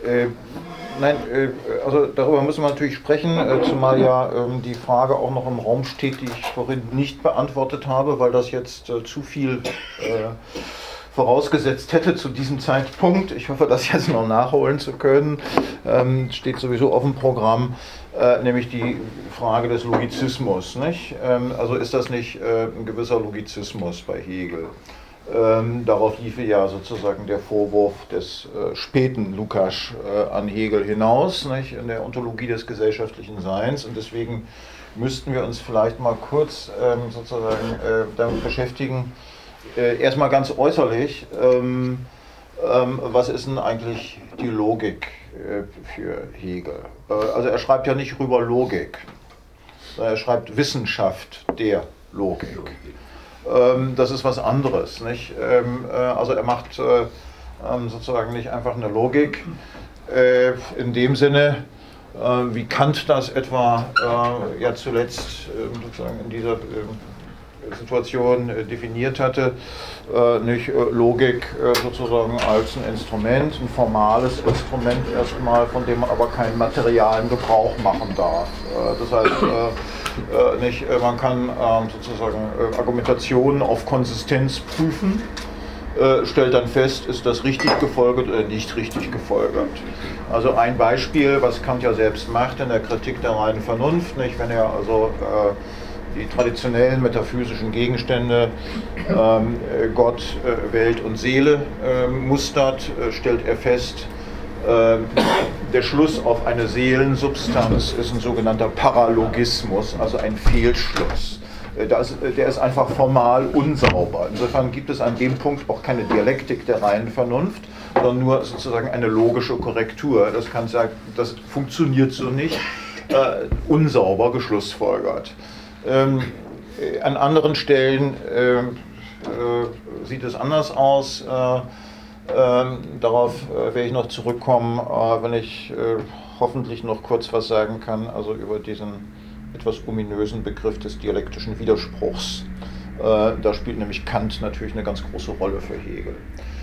Nein, also darüber müssen wir natürlich sprechen, zumal ja die Frage auch noch im Raum steht, die ich vorhin nicht beantwortet habe, weil das jetzt zu viel vorausgesetzt hätte zu diesem Zeitpunkt. Ich hoffe, das jetzt noch nachholen zu können. Steht sowieso auf dem Programm, nämlich die Frage des Logizismus. Nicht? Also ist das nicht ein gewisser Logizismus bei Hegel? Darauf liefe ja sozusagen der Vorwurf des späten Lukács an Hegel hinaus, nicht, in der Ontologie des gesellschaftlichen Seins. Und deswegen müssten wir uns vielleicht mal kurz sozusagen damit beschäftigen, erstmal ganz äußerlich, was ist denn eigentlich die Logik für Hegel? Also er schreibt ja nicht rüber Logik, er schreibt Wissenschaft der Logik. Das ist was anderes, nicht? Also er macht sozusagen nicht einfach eine Logik in dem Sinne, wie Kant das etwa ja zuletzt sozusagen in dieser Situation definiert hatte, nicht Logik sozusagen als ein Instrument, ein formales Instrument erstmal, von dem man aber keinen materialen Gebrauch machen darf. Das heißt, nicht, man kann sozusagen Argumentationen auf Konsistenz prüfen, stellt dann fest, ist das richtig gefolgert oder nicht richtig gefolgert. Also ein Beispiel, was Kant ja selbst macht in der Kritik der reinen Vernunft, nicht, wenn er also die traditionellen metaphysischen Gegenstände Gott, Welt und Seele mustert, stellt er fest, der Schluss auf eine Seelensubstanz ist ein sogenannter Paralogismus, also ein Fehlschluss. Der ist einfach formal unsauber. Insofern gibt es an dem Punkt auch keine Dialektik der reinen Vernunft, sondern nur sozusagen eine logische Korrektur. Das kann sagen, das funktioniert so nicht, unsauber geschlussfolgert. An anderen Stellen sieht es anders aus. Darauf werde ich noch zurückkommen, wenn ich hoffentlich noch kurz was sagen kann, also über diesen etwas ominösen Begriff des dialektischen Widerspruchs. Da spielt nämlich Kant natürlich eine ganz große Rolle für Hegel.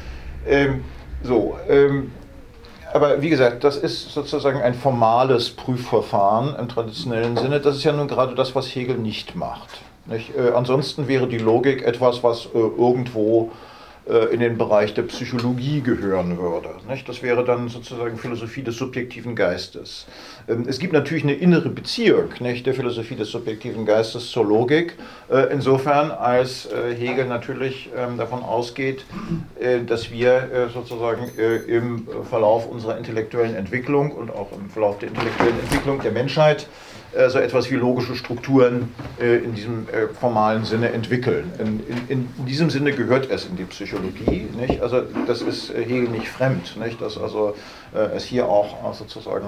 Aber wie gesagt, das ist sozusagen ein formales Prüfverfahren im traditionellen Sinne. Das ist ja nun gerade das, was Hegel nicht macht. Nicht? Ansonsten wäre die Logik etwas, was irgendwo in den Bereich der Psychologie gehören würde. Nicht? Das wäre dann sozusagen Philosophie des subjektiven Geistes. Es gibt natürlich eine innere Beziehung, nicht, der Philosophie des subjektiven Geistes zur Logik, insofern als Hegel natürlich davon ausgeht, dass wir sozusagen im Verlauf unserer intellektuellen Entwicklung und auch im Verlauf der intellektuellen Entwicklung der Menschheit so etwas wie logische Strukturen in diesem formalen Sinne entwickeln. In diesem Sinne gehört es in die Psychologie, nicht? Also das ist Hegel nicht fremd, nicht? Dass also es hier auch sozusagen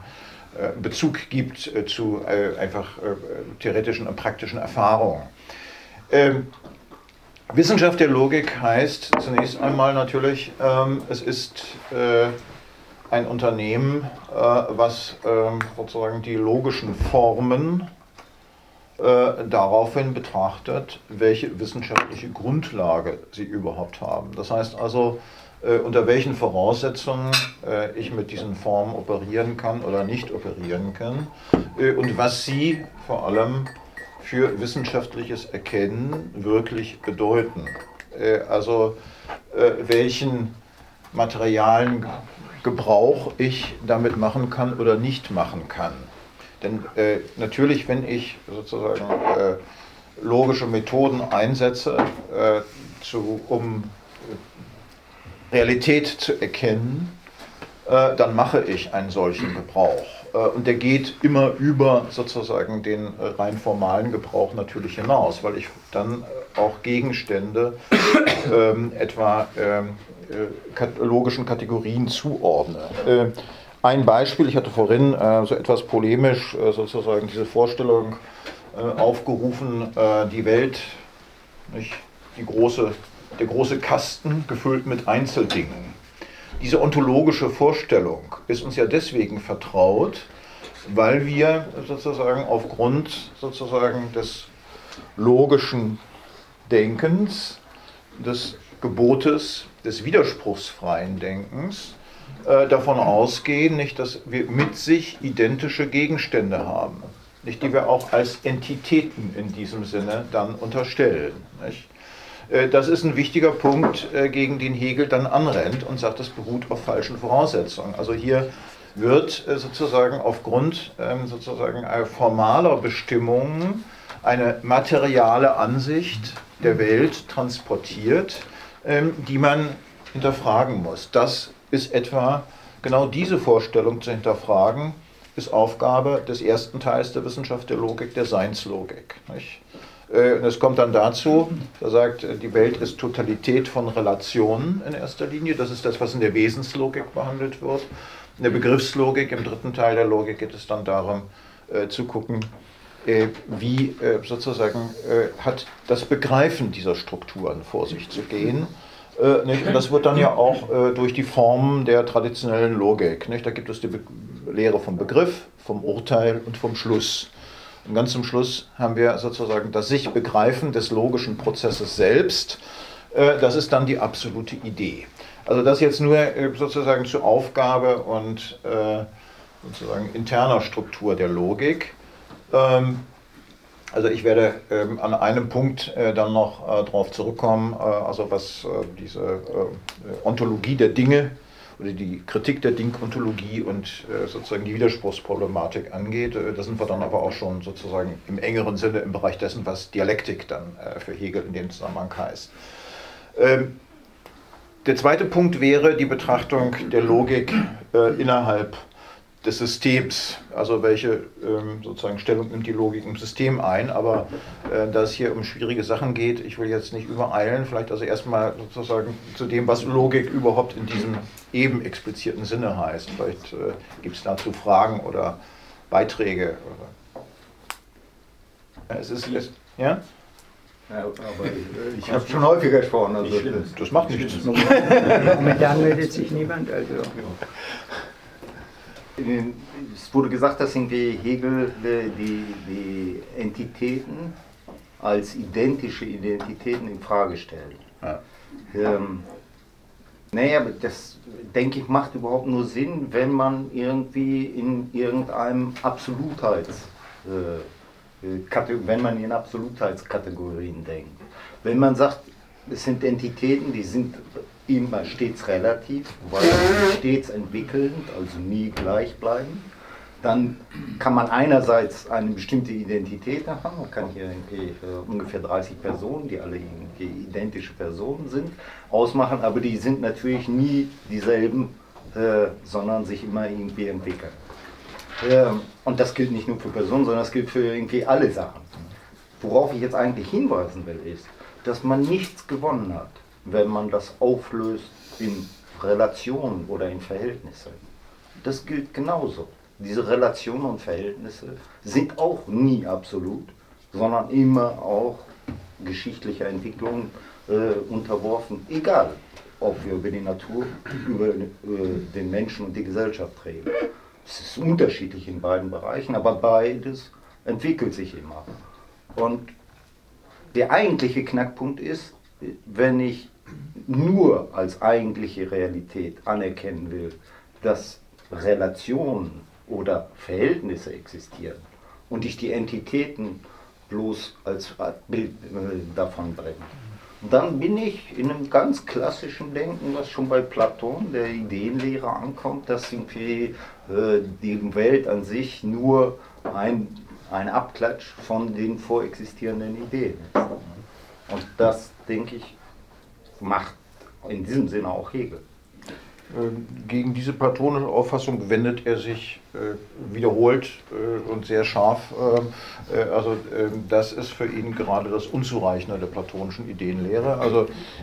Bezug gibt zu einfach theoretischen und praktischen Erfahrungen. Wissenschaft der Logik heißt zunächst einmal natürlich, es ist ein Unternehmen, was sozusagen die logischen Formen daraufhin betrachtet, welche wissenschaftliche Grundlage sie überhaupt haben. Das heißt also, unter welchen Voraussetzungen ich mit diesen Formen operieren kann oder nicht operieren kann und was sie vor allem für wissenschaftliches Erkennen wirklich bedeuten. Also welchen materialen Gebrauch ich damit machen kann oder nicht machen kann. Denn natürlich, wenn ich sozusagen logische Methoden einsetze, um Realität zu erkennen, dann mache ich einen solchen Gebrauch. Und der geht immer über sozusagen den rein formalen Gebrauch natürlich hinaus, weil ich dann auch Gegenstände etwa logischen Kategorien zuordne. Ein Beispiel, ich hatte vorhin so etwas polemisch sozusagen diese Vorstellung aufgerufen, die Welt, nicht, der große Kasten gefüllt mit Einzeldingen. Diese ontologische Vorstellung ist uns ja deswegen vertraut, weil wir sozusagen aufgrund sozusagen des logischen Denkens, des Gebotes des widerspruchsfreien Denkens davon ausgehen, nicht, dass wir mit sich identische Gegenstände haben, nicht, die wir auch als Entitäten in diesem Sinne dann unterstellen. Nicht? Das ist ein wichtiger Punkt, gegen den Hegel dann anrennt und sagt, das beruht auf falschen Voraussetzungen. Also hier wird sozusagen aufgrund sozusagen formaler Bestimmungen eine materiale Ansicht der Welt transportiert, die man hinterfragen muss. Das ist etwa genau diese Vorstellung zu hinterfragen, ist Aufgabe des ersten Teils der Wissenschaft der Logik, der Seinslogik. Nicht? Und es kommt dann dazu, er sagt, die Welt ist Totalität von Relationen in erster Linie. Das ist das, was in der Wesenslogik behandelt wird. In der Begriffslogik, im dritten Teil der Logik, geht es dann darum, zu gucken, wie sozusagen hat das Begreifen dieser Strukturen vor sich zu gehen. Nicht? Und das wird dann ja auch durch die Formen der traditionellen Logik. Nicht? Da gibt es die Lehre vom Begriff, vom Urteil und vom Schluss. Und ganz zum Schluss haben wir sozusagen das Sich-Begreifen des logischen Prozesses selbst. Das ist dann die absolute Idee. Also das jetzt nur sozusagen zur Aufgabe und sozusagen interner Struktur der Logik. Also ich werde an einem Punkt dann noch darauf zurückkommen, also was diese Ontologie der Dinge oder die Kritik der Dingontologie und sozusagen die Widerspruchsproblematik angeht. Da sind wir dann aber auch schon sozusagen im engeren Sinne im Bereich dessen, was Dialektik dann für Hegel in dem Zusammenhang heißt. Der zweite Punkt wäre die Betrachtung der Logik innerhalb des Systems, also welche sozusagen Stellung nimmt die Logik im System ein, aber da es hier um schwierige Sachen geht, ich will jetzt nicht übereilen, vielleicht also erstmal sozusagen zu dem, was Logik überhaupt in diesem eben explizierten Sinne heißt. Vielleicht gibt es dazu Fragen oder Beiträge. Es ist, ja? Ja, aber ich habe schon häufiger gesprochen. Also das macht nichts. Momentan meldet sich niemand. Also. Es wurde gesagt, dass irgendwie Hegel die Entitäten als identische Identitäten in Frage stellt. Ja. Naja, das denke ich macht überhaupt nur Sinn, wenn man irgendwie in irgendeinem wenn man in Absolutheitskategorien denkt. Wenn man sagt, es sind Entitäten, die sind immer stets relativ, weil sie stets entwickelnd, also nie gleichbleibend, dann kann man einerseits eine bestimmte Identität haben, man kann hier irgendwie ungefähr 30 Personen, die alle irgendwie identische Personen sind, ausmachen, aber die sind natürlich nie dieselben, sondern sich immer irgendwie entwickeln. Und das gilt nicht nur für Personen, sondern das gilt für irgendwie alle Sachen. Worauf ich jetzt eigentlich hinweisen will, ist, dass man nichts gewonnen hat, wenn man das auflöst in Relationen oder in Verhältnisse. Das gilt genauso. Diese Relationen und Verhältnisse sind auch nie absolut, sondern immer auch geschichtlicher Entwicklung unterworfen, egal ob wir über die Natur, über den Menschen und die Gesellschaft reden. Es ist unterschiedlich in beiden Bereichen, aber beides entwickelt sich immer. Und der eigentliche Knackpunkt ist, wenn ich nur als eigentliche Realität anerkennen will, dass Relationen oder Verhältnisse existieren und ich die Entitäten bloß als Bild davon bringe. Dann bin ich in einem ganz klassischen Denken, was schon bei Platon, der Ideenlehre, ankommt, dass irgendwie die Welt an sich nur ein Abklatsch von den vorexistierenden Ideen ist. Und das, denke ich, macht in diesem Sinne auch Hegel. Gegen diese platonische Auffassung wendet er sich wiederholt und sehr scharf. Also das ist für ihn gerade das Unzureichende der platonischen Ideenlehre. Also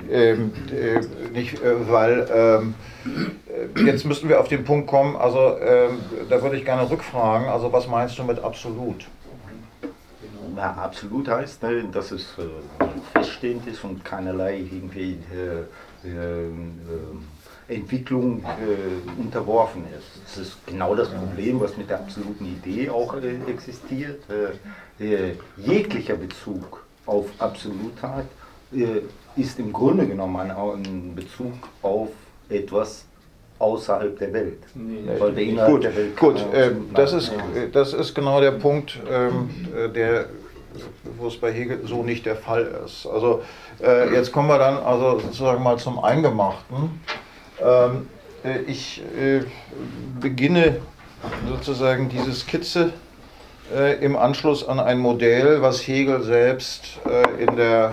nicht, weil jetzt müssten wir auf den Punkt kommen, also da würde ich gerne rückfragen, also was meinst du mit absolut? Na, absolut heißt, dass es feststehend ist und keinerlei irgendwie Entwicklung unterworfen ist. Das ist genau das Problem, was mit der absoluten Idee auch existiert. Jeglicher Bezug auf Absolutheit ist im Grunde genommen ein Bezug auf etwas außerhalb der Welt. Weil der innerhalb der Welt das ist genau der Punkt, wo es bei Hegel so nicht der Fall ist. Also jetzt kommen wir dann also sozusagen mal zum Eingemachten. Ich beginne sozusagen diese Skizze im Anschluss an ein Modell, was Hegel selbst in der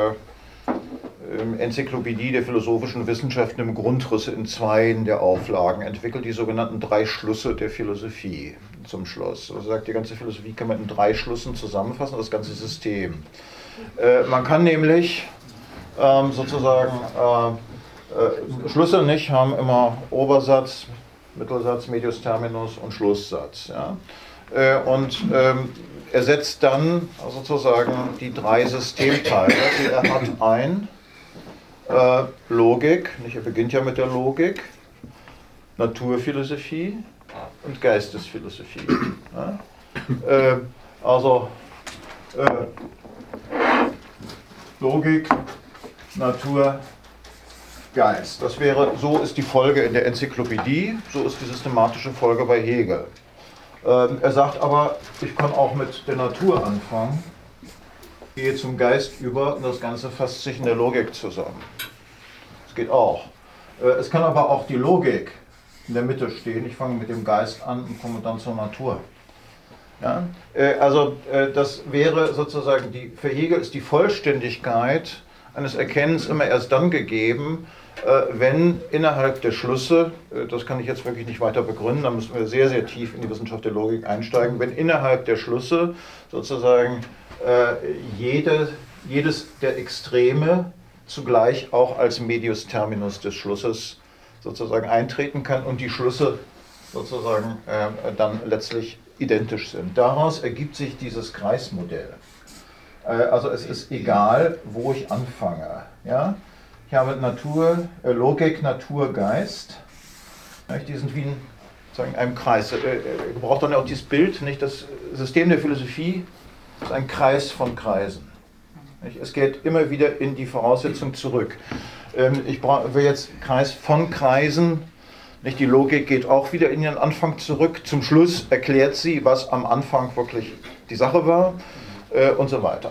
Enzyklopädie der philosophischen Wissenschaften im Grundriss in 2 der Auflagen entwickelt, die sogenannten 3 Schlüsse der Philosophie zum Schluss. Also sagt, die ganze Philosophie kann man in 3 Schlüssen zusammenfassen, das ganze System. Man kann nämlich sozusagen Schlüsse nicht haben immer Obersatz, Mittelsatz, Medius Terminus und Schlusssatz. Ja? Und er setzt dann sozusagen die 3 Systemteile, die er hat, ein. Logik, er beginnt ja mit der Logik, Naturphilosophie und Geistesphilosophie. Ja? Logik, Natur, Geist. Das wäre, so ist die Folge in der Enzyklopädie, so ist die systematische Folge bei Hegel. Er sagt aber, ich kann auch mit der Natur anfangen, gehe zum Geist über und das Ganze fasst sich in der Logik zusammen. Das geht auch. Es kann aber auch die Logik in der Mitte stehen. Ich fange mit dem Geist an und komme dann zur Natur. Ja? Das wäre sozusagen, für Hegel ist die Vollständigkeit eines Erkennens immer erst dann gegeben, wenn innerhalb der Schlüsse, das kann ich jetzt wirklich nicht weiter begründen, da müssen wir sehr, sehr tief in die Wissenschaft der Logik einsteigen, wenn innerhalb der Schlüsse sozusagen jedes der Extreme zugleich auch als Medius Terminus des Schlusses sozusagen eintreten kann und die Schlüsse sozusagen dann letztlich identisch sind. Daraus ergibt sich dieses Kreismodell. Also es ist egal, wo ich anfange. Ja? Ich habe Logik, Natur, Geist. Die sind wie in einem Kreis. Ich brauche dann auch dieses Bild, nicht? Das System der Philosophie ist ein Kreis von Kreisen. Es geht immer wieder in die Voraussetzung zurück. Ich will jetzt Kreis von Kreisen. Die Logik geht auch wieder in ihren Anfang zurück. Zum Schluss erklärt sie, was am Anfang wirklich die Sache war und so weiter.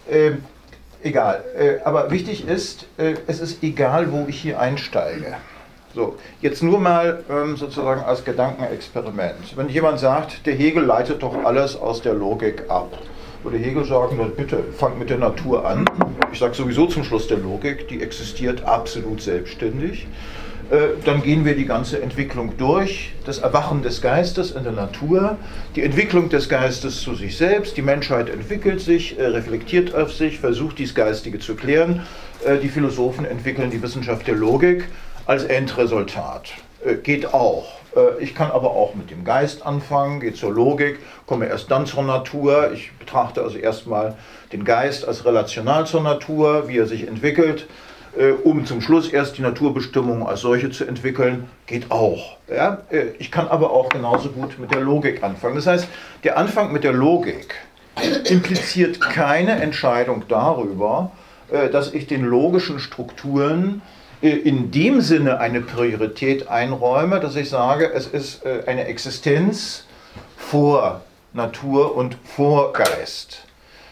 Egal. Aber wichtig ist, es ist egal, wo ich hier einsteige. So, jetzt nur mal sozusagen als Gedankenexperiment. Wenn jemand sagt, der Hegel leitet doch alles aus der Logik ab, würde Hegel sagen, bitte fangt mit der Natur an. Ich sage sowieso zum Schluss der Logik, die existiert absolut selbstständig. Dann gehen wir die ganze Entwicklung durch, das Erwachen des Geistes in der Natur, die Entwicklung des Geistes zu sich selbst, die Menschheit entwickelt sich, reflektiert auf sich, versucht dies Geistige zu klären. Die Philosophen entwickeln die Wissenschaft der Logik als Endresultat. Geht auch. Ich kann aber auch mit dem Geist anfangen, gehe zur Logik, komme erst dann zur Natur. Ich betrachte also erstmal den Geist als relational zur Natur, wie er sich entwickelt, um zum Schluss erst die Naturbestimmung als solche zu entwickeln, geht auch. Ja? Ich kann aber auch genauso gut mit der Logik anfangen. Das heißt, der Anfang mit der Logik impliziert keine Entscheidung darüber, dass ich den logischen Strukturen in dem Sinne eine Priorität einräume, dass ich sage, es ist eine Existenz vor Natur und vor Geist.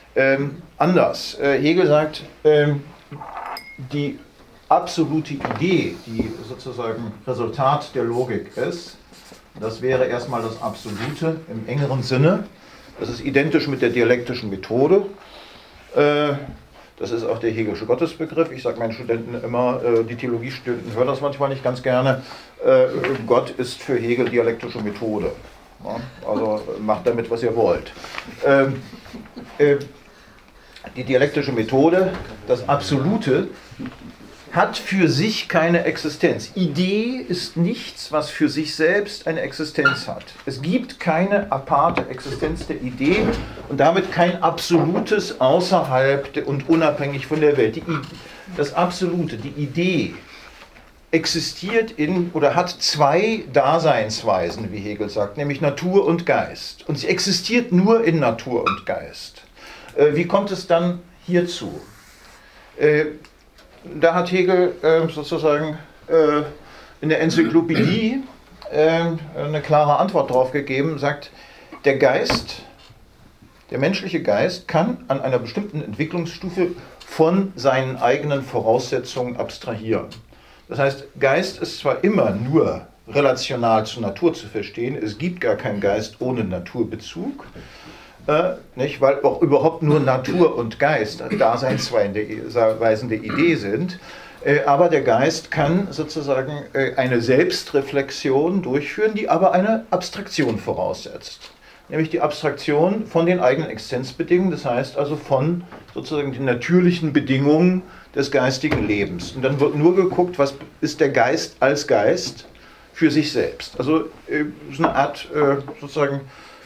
Anders. Hegel sagt, die absolute Idee, die sozusagen Resultat der Logik ist, das wäre erstmal das Absolute im engeren Sinne. Das ist identisch mit der dialektischen Methode. Das ist auch der Hegelische Gottesbegriff. Ich sage meinen Studenten immer, die Theologiestudenten hören das manchmal nicht ganz gerne, Gott ist für Hegel dialektische Methode. Ja, also macht damit, was ihr wollt. Die dialektische Methode, das Absolute, hat für sich keine Existenz. Idee ist nichts, was für sich selbst eine Existenz hat. Es gibt keine aparte Existenz der Idee und damit kein Absolutes außerhalb und unabhängig von der Welt. Das Absolute, die Idee, existiert in oder hat 2 Daseinsweisen, wie Hegel sagt, nämlich Natur und Geist. Und sie existiert nur in Natur und Geist. Wie kommt es dann hierzu? Da hat Hegel sozusagen in der Enzyklopädie eine klare Antwort darauf gegeben, sagt, der Geist, der menschliche Geist kann an einer bestimmten Entwicklungsstufe von seinen eigenen Voraussetzungen abstrahieren. Das heißt, Geist ist zwar immer nur relational zur Natur zu verstehen, es gibt gar keinen Geist ohne Naturbezug, nicht, weil auch überhaupt nur Natur und Geist daseinsweisende Idee sind, aber der Geist kann sozusagen eine Selbstreflexion durchführen, die aber eine Abstraktion voraussetzt. Nämlich die Abstraktion von den eigenen Existenzbedingungen, das heißt also von sozusagen den natürlichen Bedingungen des geistigen Lebens. Und dann wird nur geguckt, was ist der Geist als Geist für sich selbst. Also so eine Art sozusagen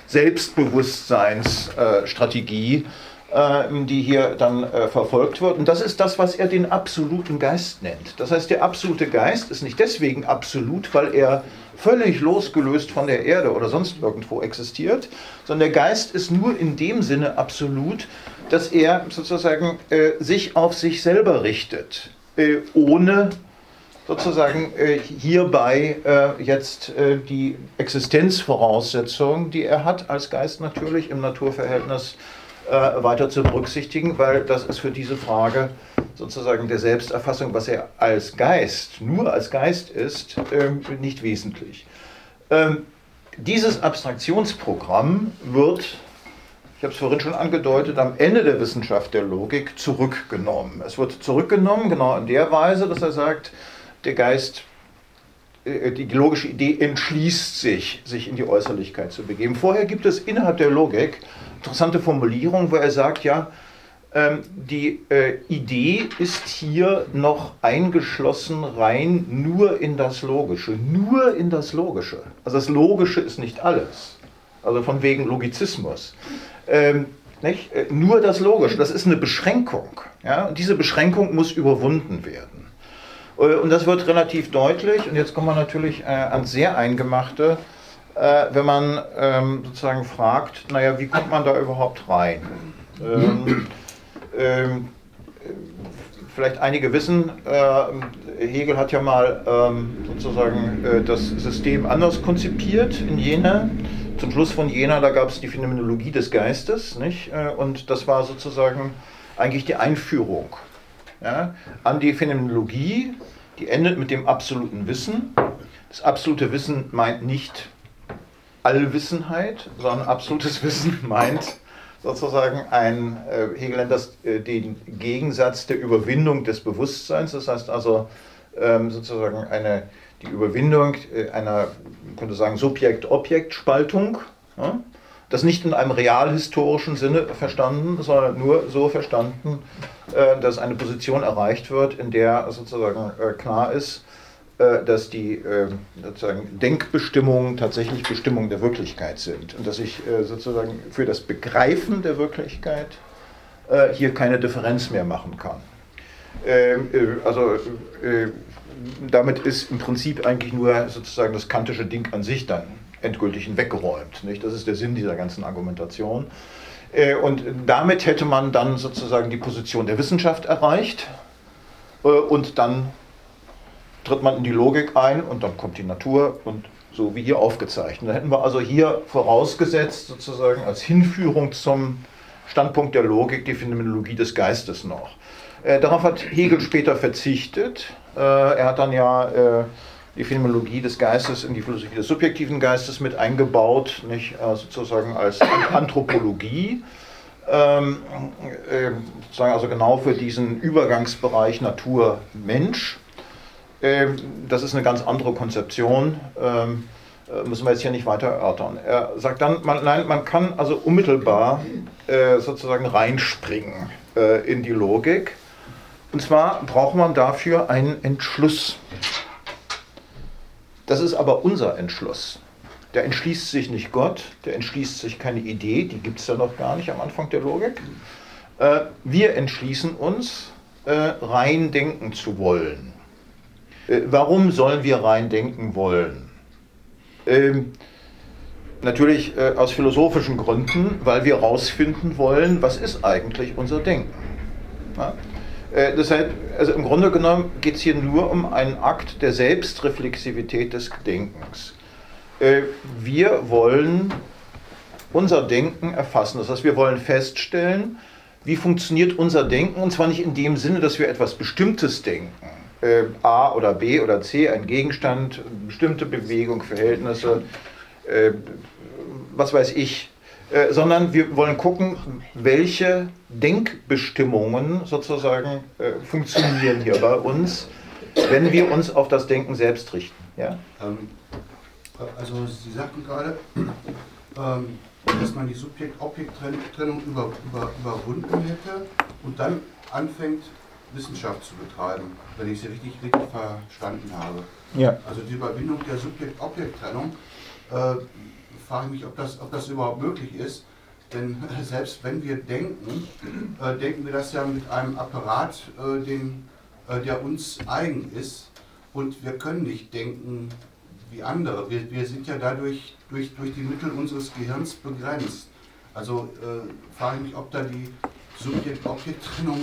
Selbstbewusstseinsstrategie, die hier dann verfolgt wird. Und das ist das, was er den absoluten Geist nennt. Das heißt, der absolute Geist ist nicht deswegen absolut, weil er völlig losgelöst von der Erde oder sonst irgendwo existiert, sondern der Geist ist nur in dem Sinne absolut, dass er sozusagen sich auf sich selber richtet, ohne sozusagen hierbei jetzt die Existenzvoraussetzungen, die er hat als Geist natürlich im Naturverhältnis weiter zu berücksichtigen, weil das ist für diese Frage sozusagen der Selbsterfassung, was er als Geist, nur als Geist ist, nicht wesentlich. Dieses Abstraktionsprogramm wird, ich habe es vorhin schon angedeutet, am Ende der Wissenschaft der Logik zurückgenommen. Es wird zurückgenommen genau in der Weise, dass er sagt, der Geist, die logische Idee entschließt sich in die Äußerlichkeit zu begeben. Vorher gibt es innerhalb der Logik interessante Formulierungen, wo er sagt, ja, die Idee ist hier noch eingeschlossen rein nur in das Logische. Nur in das Logische. Also das Logische ist nicht alles. Also von wegen Logizismus. Nicht? Nur das Logische, das ist eine Beschränkung. Ja? Und diese Beschränkung muss überwunden werden. Und das wird relativ deutlich, und jetzt kommen wir natürlich ans sehr Eingemachte, wenn man sozusagen fragt, naja, wie kommt man da überhaupt rein? Vielleicht einige wissen, Hegel hat ja mal sozusagen das System anders konzipiert in Jena. Zum Schluss von Jena, da gab es die Phänomenologie des Geistes, nicht? Und das war sozusagen eigentlich die Einführung, ja, an die Phänomenologie, die endet mit dem absoluten Wissen. Das absolute Wissen meint nicht Allwissenheit, sondern absolutes Wissen meint sozusagen Hegel nennt das den Gegensatz der Überwindung des Bewusstseins. Das heißt also sozusagen die Überwindung einer, man könnte sagen, Subjekt-Objekt-Spaltung. Ja? Das nicht in einem realhistorischen Sinne verstanden, sondern nur so verstanden, dass eine Position erreicht wird, in der sozusagen klar ist, dass die sozusagen Denkbestimmungen tatsächlich Bestimmungen der Wirklichkeit sind und dass ich sozusagen für das Begreifen der Wirklichkeit hier keine Differenz mehr machen kann. Damit ist im Prinzip eigentlich nur sozusagen das kantische Ding an sich dann endgültig hinweggeräumt. Nicht? Das ist der Sinn dieser ganzen Argumentation. Und damit hätte man dann sozusagen die Position der Wissenschaft erreicht und dann tritt man in die Logik ein und dann kommt die Natur und so wie hier aufgezeichnet. Da hätten wir also hier vorausgesetzt sozusagen als Hinführung zum Standpunkt der Logik die Phänomenologie des Geistes noch. Darauf hat Hegel später verzichtet. Er hat dann ja die Phänomenologie des Geistes in die Philosophie des subjektiven Geistes mit eingebaut, nicht sozusagen als Anthropologie, sozusagen also genau für diesen Übergangsbereich Natur-Mensch. Das ist eine ganz andere Konzeption, müssen wir jetzt hier nicht weiter erörtern. Er sagt dann, man kann also unmittelbar sozusagen reinspringen in die Logik. Und zwar braucht man dafür einen Entschluss. Das ist aber unser Entschluss. Der entschließt sich nicht Gott, der entschließt sich keine Idee, die gibt es ja noch gar nicht am Anfang der Logik. Wir entschließen uns, rein denken zu wollen. Warum sollen wir rein denken wollen? Natürlich aus philosophischen Gründen, weil wir herausfinden wollen, was ist eigentlich unser Denken. Ja? Deshalb, also im Grunde genommen geht es hier nur um einen Akt der Selbstreflexivität des Denkens. Wir wollen unser Denken erfassen. Das heißt, wir wollen feststellen, wie funktioniert unser Denken, und zwar nicht in dem Sinne, dass wir etwas Bestimmtes denken. A oder B oder C, ein Gegenstand, bestimmte Bewegung, Verhältnisse, was weiß ich, sondern wir wollen gucken, welche Denkbestimmungen sozusagen funktionieren hier bei uns, wenn wir uns auf das Denken selbst richten. Ja? Also Sie sagten gerade, dass man die Subjekt-Objekt-Trennung überwunden hätte und dann anfängt, Wissenschaft zu betreiben, wenn ich Sie richtig verstanden habe. Ja. Also die Überwindung der Subjekt-Objekt-Trennung, frage ich mich, ob das überhaupt möglich ist, denn selbst wenn wir denken, denken wir das ja mit einem Apparat, der uns eigen ist, und wir können nicht denken wie andere. Wir sind ja dadurch durch die Mittel unseres Gehirns begrenzt. Also frage ich mich, ob da die Subjekt-Objekt-Trennung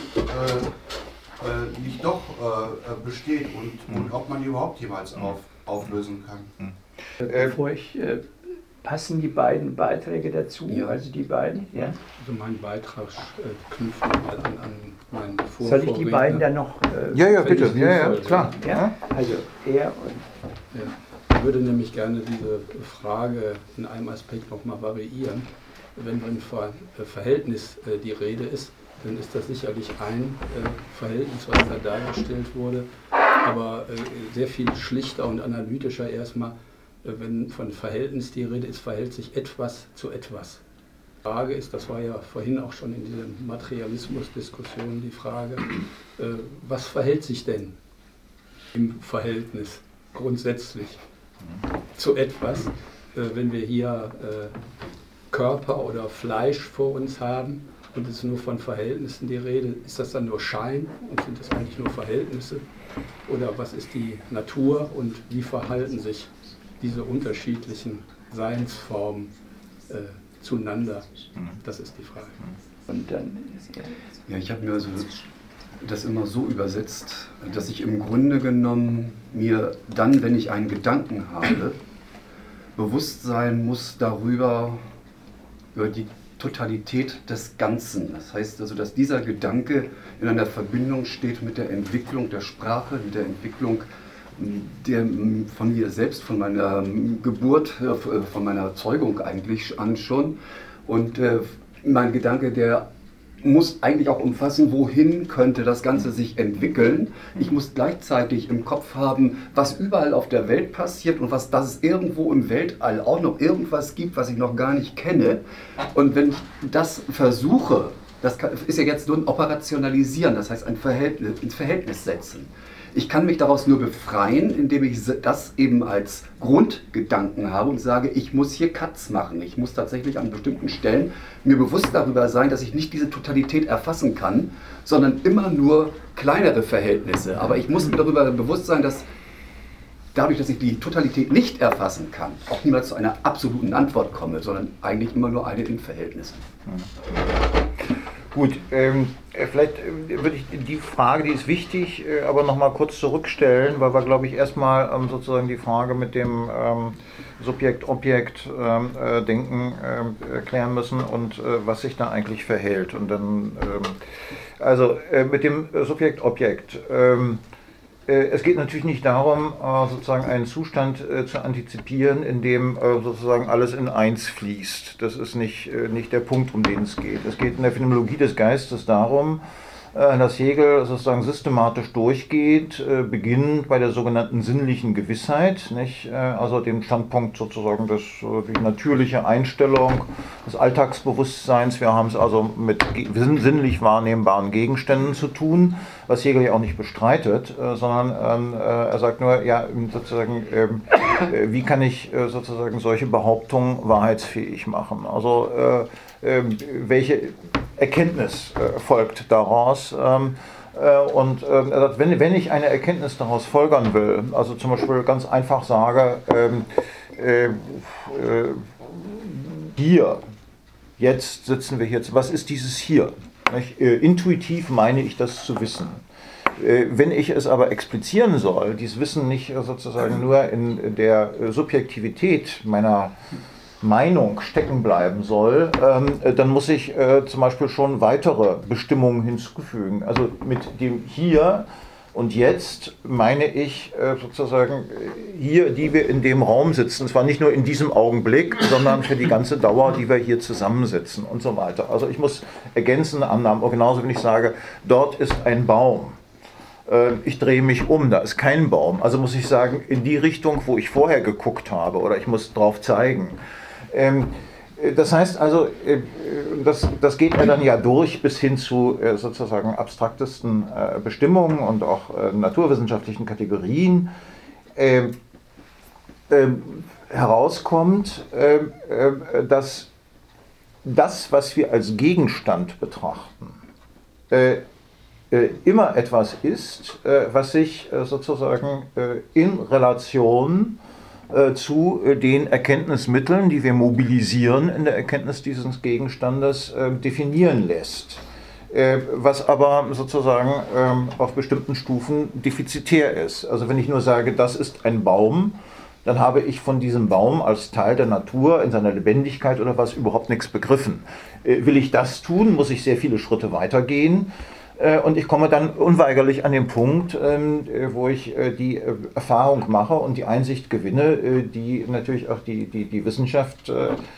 nicht doch besteht und ob man die überhaupt jemals auflösen kann. Bevor ich, passen die beiden Beiträge dazu? Ja. Also die beiden? Ja? Also mein Beitrag knüpft nochmal an meinen Vorredner. Soll ich die beiden dann noch? Ja, bitte. Völlig Ja, sinnvoll, klar. Ja? Also er und... Ja. Ich würde nämlich gerne diese Frage in einem Aspekt nochmal variieren. Wenn von Verhältnis die Rede ist, dann ist das sicherlich ein Verhältnis, was da dargestellt wurde, aber sehr viel schlichter und analytischer erstmal, wenn von Verhältnis die Rede ist, verhält sich etwas zu etwas. Die Frage ist, das war ja vorhin auch schon in dieser Materialismus-Diskussion die Frage, was verhält sich denn im Verhältnis grundsätzlich zu etwas, wenn wir hier Körper oder Fleisch vor uns haben und es ist nur von Verhältnissen die Rede, ist das dann nur Schein und sind das eigentlich nur Verhältnisse? Oder was ist die Natur und wie verhalten sich diese unterschiedlichen Seinsformen zueinander? Das ist die Frage. Und dann... Ja, ich habe mir also das immer so übersetzt, dass ich im Grunde genommen mir dann, wenn ich einen Gedanken habe, bewusst sein muss darüber, über die Totalität des Ganzen. Das heißt also, dass dieser Gedanke in einer Verbindung steht mit der Entwicklung der Sprache, mit der Entwicklung von mir selbst, von meiner Geburt, von meiner Zeugung eigentlich an schon. Und mein Gedanke, der muss eigentlich auch umfassen, wohin könnte das Ganze sich entwickeln. Ich muss gleichzeitig im Kopf haben, was überall auf der Welt passiert und dass es irgendwo im Weltall auch noch irgendwas gibt, was ich noch gar nicht kenne. Und wenn ich das versuche, das ist ja jetzt nur ein Operationalisieren, das heißt ins Verhältnis setzen. Ich kann mich daraus nur befreien, indem ich das eben als Grundgedanken habe und sage, ich muss hier Cuts machen. Ich muss tatsächlich an bestimmten Stellen mir bewusst darüber sein, dass ich nicht diese Totalität erfassen kann, sondern immer nur kleinere Verhältnisse. Aber ich muss mir darüber bewusst sein, dass dadurch, dass ich die Totalität nicht erfassen kann, auch niemals zu einer absoluten Antwort komme, sondern eigentlich immer nur eine in Verhältnissen. Gut, vielleicht würde ich die Frage, die ist wichtig, aber nochmal kurz zurückstellen, weil wir, glaube ich, erstmal sozusagen die Frage mit dem Subjekt-Objekt-Denken klären müssen und was sich da eigentlich verhält. Und dann, also mit dem Subjekt-Objekt. Es geht natürlich nicht darum, sozusagen einen Zustand zu antizipieren, in dem sozusagen alles in eins fließt. Das ist nicht der Punkt, um den es geht. Es geht in der Phänomenologie des Geistes darum, dass Hegel sozusagen systematisch durchgeht, beginnend bei der sogenannten sinnlichen Gewissheit, nicht? Also dem Standpunkt sozusagen die natürliche Einstellung des Alltagsbewusstseins. Wir haben es also mit sinnlich wahrnehmbaren Gegenständen zu tun, was Hegel ja auch nicht bestreitet, sondern er sagt nur, ja, sozusagen, wie kann ich sozusagen solche Behauptungen wahrheitsfähig machen? Also welche Erkenntnis folgt daraus? Und er sagt, wenn ich eine Erkenntnis daraus folgern will, also zum Beispiel ganz einfach sage, hier, jetzt sitzen wir hier, was ist dieses hier? Nicht? Intuitiv meine ich das zu wissen. Wenn ich es aber explizieren soll, dieses Wissen nicht sozusagen nur in der Subjektivität meiner Meinung stecken bleiben soll, dann muss ich zum Beispiel schon weitere Bestimmungen hinzufügen. Also mit dem Hier und Jetzt meine ich sozusagen hier, die wir in dem Raum sitzen, zwar nicht nur in diesem Augenblick, sondern für die ganze Dauer, die wir hier zusammensitzen und so weiter. Also ich muss ergänzende Annahmen, auch genauso wenn ich sage, dort ist ein Baum. Ich drehe mich um, da ist kein Baum. Also muss ich sagen, in die Richtung, wo ich vorher geguckt habe, oder ich muss drauf zeigen. Das heißt also, das geht mir dann ja durch bis hin zu sozusagen abstraktesten Bestimmungen und auch naturwissenschaftlichen Kategorien. Herauskommt, dass das, was wir als Gegenstand betrachten, immer etwas ist, was sich sozusagen in Relation zu den Erkenntnismitteln, die wir mobilisieren in der Erkenntnis dieses Gegenstandes, definieren lässt. Was aber sozusagen auf bestimmten Stufen defizitär ist. Also wenn ich nur sage, das ist ein Baum, dann habe ich von diesem Baum als Teil der Natur in seiner Lebendigkeit oder was überhaupt nichts begriffen. Will ich das tun, muss ich sehr viele Schritte weitergehen. Und ich komme dann unweigerlich an den Punkt, wo ich die Erfahrung mache und die Einsicht gewinne, die natürlich auch die Wissenschaft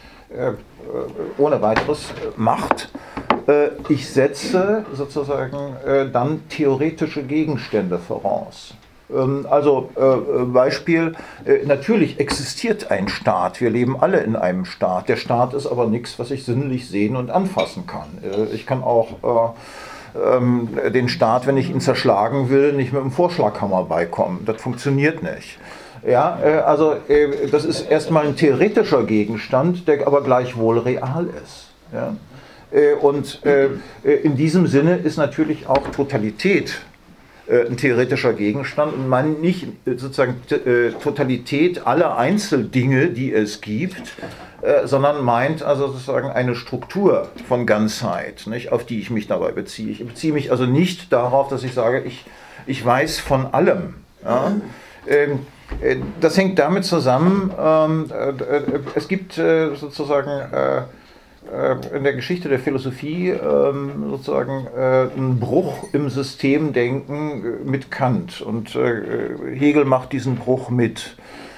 ohne weiteres macht. Ich setze sozusagen dann theoretische Gegenstände voraus. Also Beispiel, natürlich existiert ein Staat, wir leben alle in einem Staat. Der Staat ist aber nichts, was ich sinnlich sehen und anfassen kann. Ich kann auch den Staat, wenn ich ihn zerschlagen will, nicht mit dem Vorschlaghammer beikommen. Das funktioniert nicht. Ja, also das ist erstmal ein theoretischer Gegenstand, der aber gleichwohl real ist. Ja? Und in diesem Sinne ist natürlich auch Totalität ein theoretischer Gegenstand und man nicht sozusagen Totalität aller Einzeldinge, die es gibt, sondern meint also sozusagen eine Struktur von Ganzheit, nicht, auf die ich mich dabei beziehe. Ich beziehe mich also nicht darauf, dass ich sage, ich weiß von allem. Ja? Das hängt damit zusammen, es gibt sozusagen in der Geschichte der Philosophie sozusagen einen Bruch im Systemdenken mit Kant und Hegel macht diesen Bruch mit.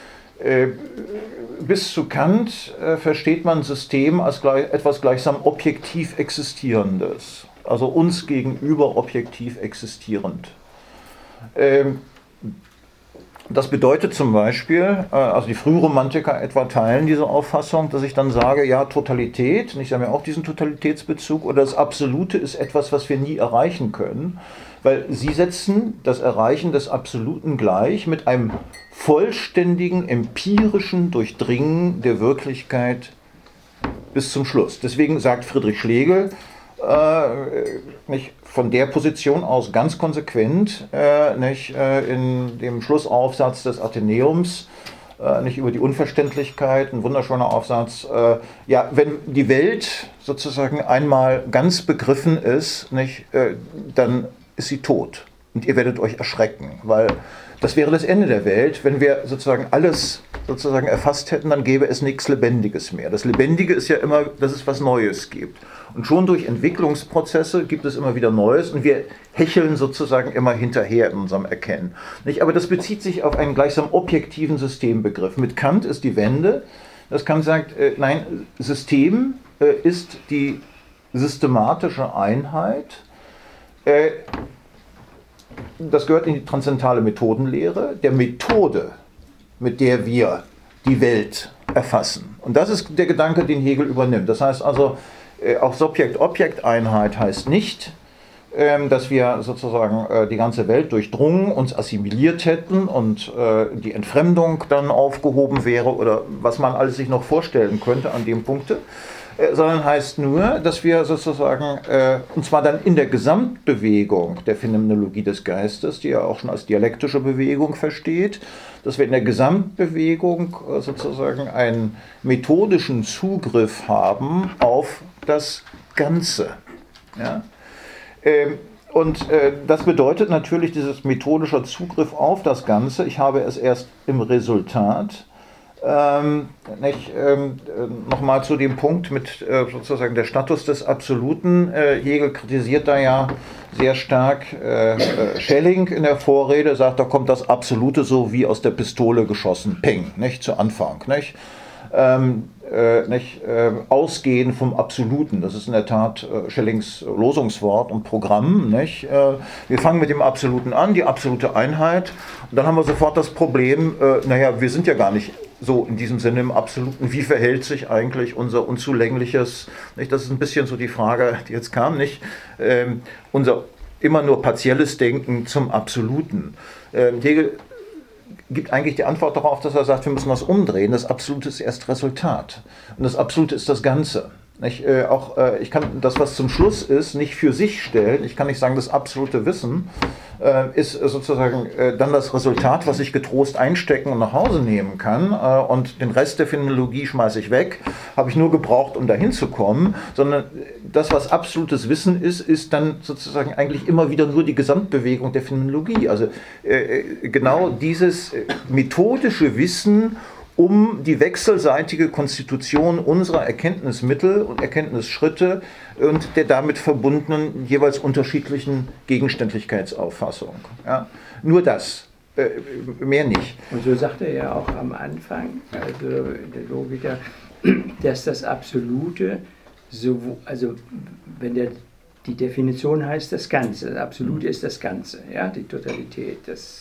Bis zu Kant versteht man System als etwas gleichsam objektiv Existierendes, also uns gegenüber objektiv existierend. Das bedeutet zum Beispiel, also die Frühromantiker etwa teilen diese Auffassung, dass ich dann sage, ja, Totalität, und ich habe ja auch diesen Totalitätsbezug, oder das Absolute ist etwas, was wir nie erreichen können, weil sie setzen das Erreichen des Absoluten gleich mit einem vollständigen, empirischen Durchdringen der Wirklichkeit bis zum Schluss. Deswegen sagt Friedrich Schlegel, nicht von der Position aus ganz konsequent, nicht in dem Schlussaufsatz des Athenäums, nicht über die Unverständlichkeit, ein wunderschöner Aufsatz. Ja, wenn die Welt sozusagen einmal ganz begriffen ist, nicht, dann ist sie tot und ihr werdet euch erschrecken, weil das wäre das Ende der Welt. Wenn wir sozusagen alles sozusagen erfasst hätten, dann gäbe es nichts Lebendiges mehr. Das Lebendige ist ja immer, dass es was Neues gibt. Und schon durch Entwicklungsprozesse gibt es immer wieder Neues und wir hecheln sozusagen immer hinterher in unserem Erkennen. Nicht? Aber das bezieht sich auf einen gleichsam objektiven Systembegriff. Mit Kant ist die Wende, dass Kant sagt, nein, System ist die systematische Einheit. Das gehört in die transzendentale Methodenlehre, der Methode, mit der wir die Welt erfassen. Und das ist der Gedanke, den Hegel übernimmt. Das heißt also, auch Subjekt-Objekt-Einheit heißt nicht, dass wir sozusagen die ganze Welt durchdrungen, uns assimiliert hätten und die Entfremdung dann aufgehoben wäre oder was man alles sich noch vorstellen könnte an dem Punkte, sondern heißt nur, dass wir sozusagen, und zwar dann in der Gesamtbewegung der Phänomenologie des Geistes, die ja auch schon als dialektische Bewegung versteht, dass wir in der Gesamtbewegung sozusagen einen methodischen Zugriff haben auf das Ganze. Ja? Das bedeutet natürlich dieses methodischer Zugriff auf das Ganze. Ich habe es erst im Resultat. Nochmal zu dem Punkt mit sozusagen der Status des Absoluten. Hegel kritisiert da ja sehr stark Schelling in der Vorrede, sagt, da kommt das Absolute so wie aus der Pistole geschossen, peng, nicht, zu Anfang. Nicht? Ausgehen vom Absoluten, das ist in der Tat Schellings Losungswort und Programm. Nicht? Wir fangen mit dem Absoluten an, die absolute Einheit, und dann haben wir sofort das Problem, wir sind ja gar nicht so in diesem Sinne im Absoluten, wie verhält sich eigentlich unser unzulängliches, nicht? Das ist ein bisschen so die Frage, die jetzt kam, nicht? Unser immer nur partielles Denken zum Absoluten. Hegel gibt eigentlich die Antwort darauf, dass er sagt, wir müssen was umdrehen. Das Absolute ist erst Resultat. Und das Absolute ist das Ganze. Ich kann das, was zum Schluss ist, nicht für sich stellen. Ich kann nicht sagen, das absolute Wissen ist sozusagen dann das Resultat, was ich getrost einstecken und nach Hause nehmen kann. Und den Rest der Phänomenologie schmeiße ich weg. Habe ich nur gebraucht, um dahin zu kommen. Sondern das, was absolutes Wissen ist, ist dann sozusagen eigentlich immer wieder nur die Gesamtbewegung der Phänomenologie. Also genau dieses methodische Wissen um die wechselseitige Konstitution unserer Erkenntnismittel und Erkenntnisschritte und der damit verbundenen jeweils unterschiedlichen Gegenständlichkeitsauffassung. Ja? Nur das, mehr nicht. Und so sagt er ja auch am Anfang, also der Logiker, dass das Absolute, also wenn die Definition heißt das Ganze, das Absolute ist das Ganze, ja? Die Totalität.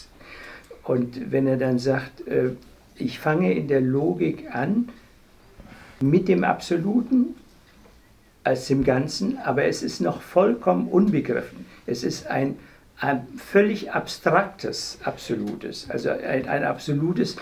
Und wenn er dann sagt, ich fange in der Logik an mit dem Absoluten als dem Ganzen, aber es ist noch vollkommen unbegriffen. Es ist ein völlig abstraktes Absolutes, also ein Absolutes,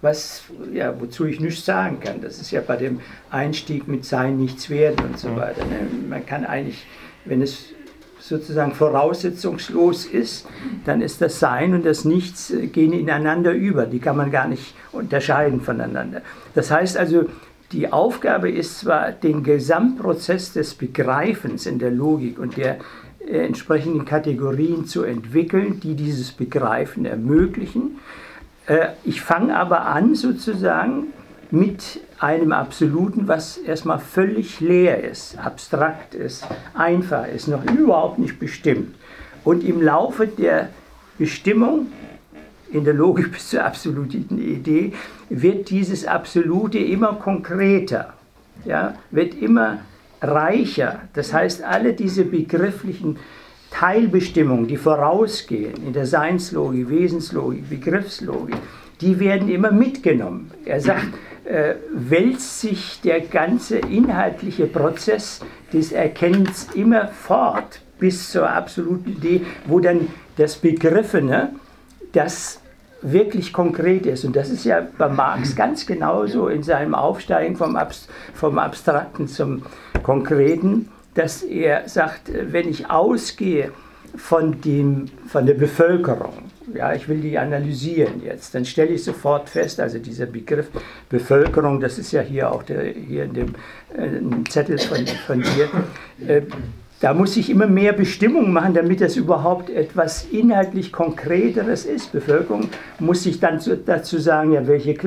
wozu ich nichts sagen kann. Das ist ja bei dem Einstieg mit Sein nichts werden und so weiter. Man kann eigentlich, wenn es sozusagen voraussetzungslos ist, dann ist das Sein und das Nichts gehen ineinander über. Die kann man gar nicht unterscheiden voneinander. Das heißt also, die Aufgabe ist zwar, den Gesamtprozess des Begreifens in der Logik und der entsprechenden Kategorien zu entwickeln, die dieses Begreifen ermöglichen. Ich fange aber an sozusagen mit einem Absoluten, was erstmal völlig leer ist, abstrakt ist, einfach ist, noch überhaupt nicht bestimmt. Und im Laufe der Bestimmung, in der Logik bis zur absoluten Idee, wird dieses Absolute immer konkreter, ja, wird immer reicher. Das heißt, alle diese begrifflichen Teilbestimmungen, die vorausgehen in der Seinslogik, Wesenslogik, Begriffslogik, die werden immer mitgenommen. Er sagt, wälzt sich der ganze inhaltliche Prozess des Erkennens immer fort bis zur absoluten Idee, wo dann das Begriffene, das wirklich konkret ist. Und das ist ja bei Marx ganz genauso in seinem Aufsteigen vom Abstrakten zum Konkreten, dass er sagt, wenn ich ausgehe von der Bevölkerung, ja, ich will die analysieren jetzt, dann stelle ich sofort fest, also dieser Begriff Bevölkerung, das ist ja hier auch hier in dem Zettel von dir, da muss ich immer mehr Bestimmungen machen, damit das überhaupt etwas inhaltlich Konkreteres ist. Bevölkerung muss ich dann dazu sagen, ja, welche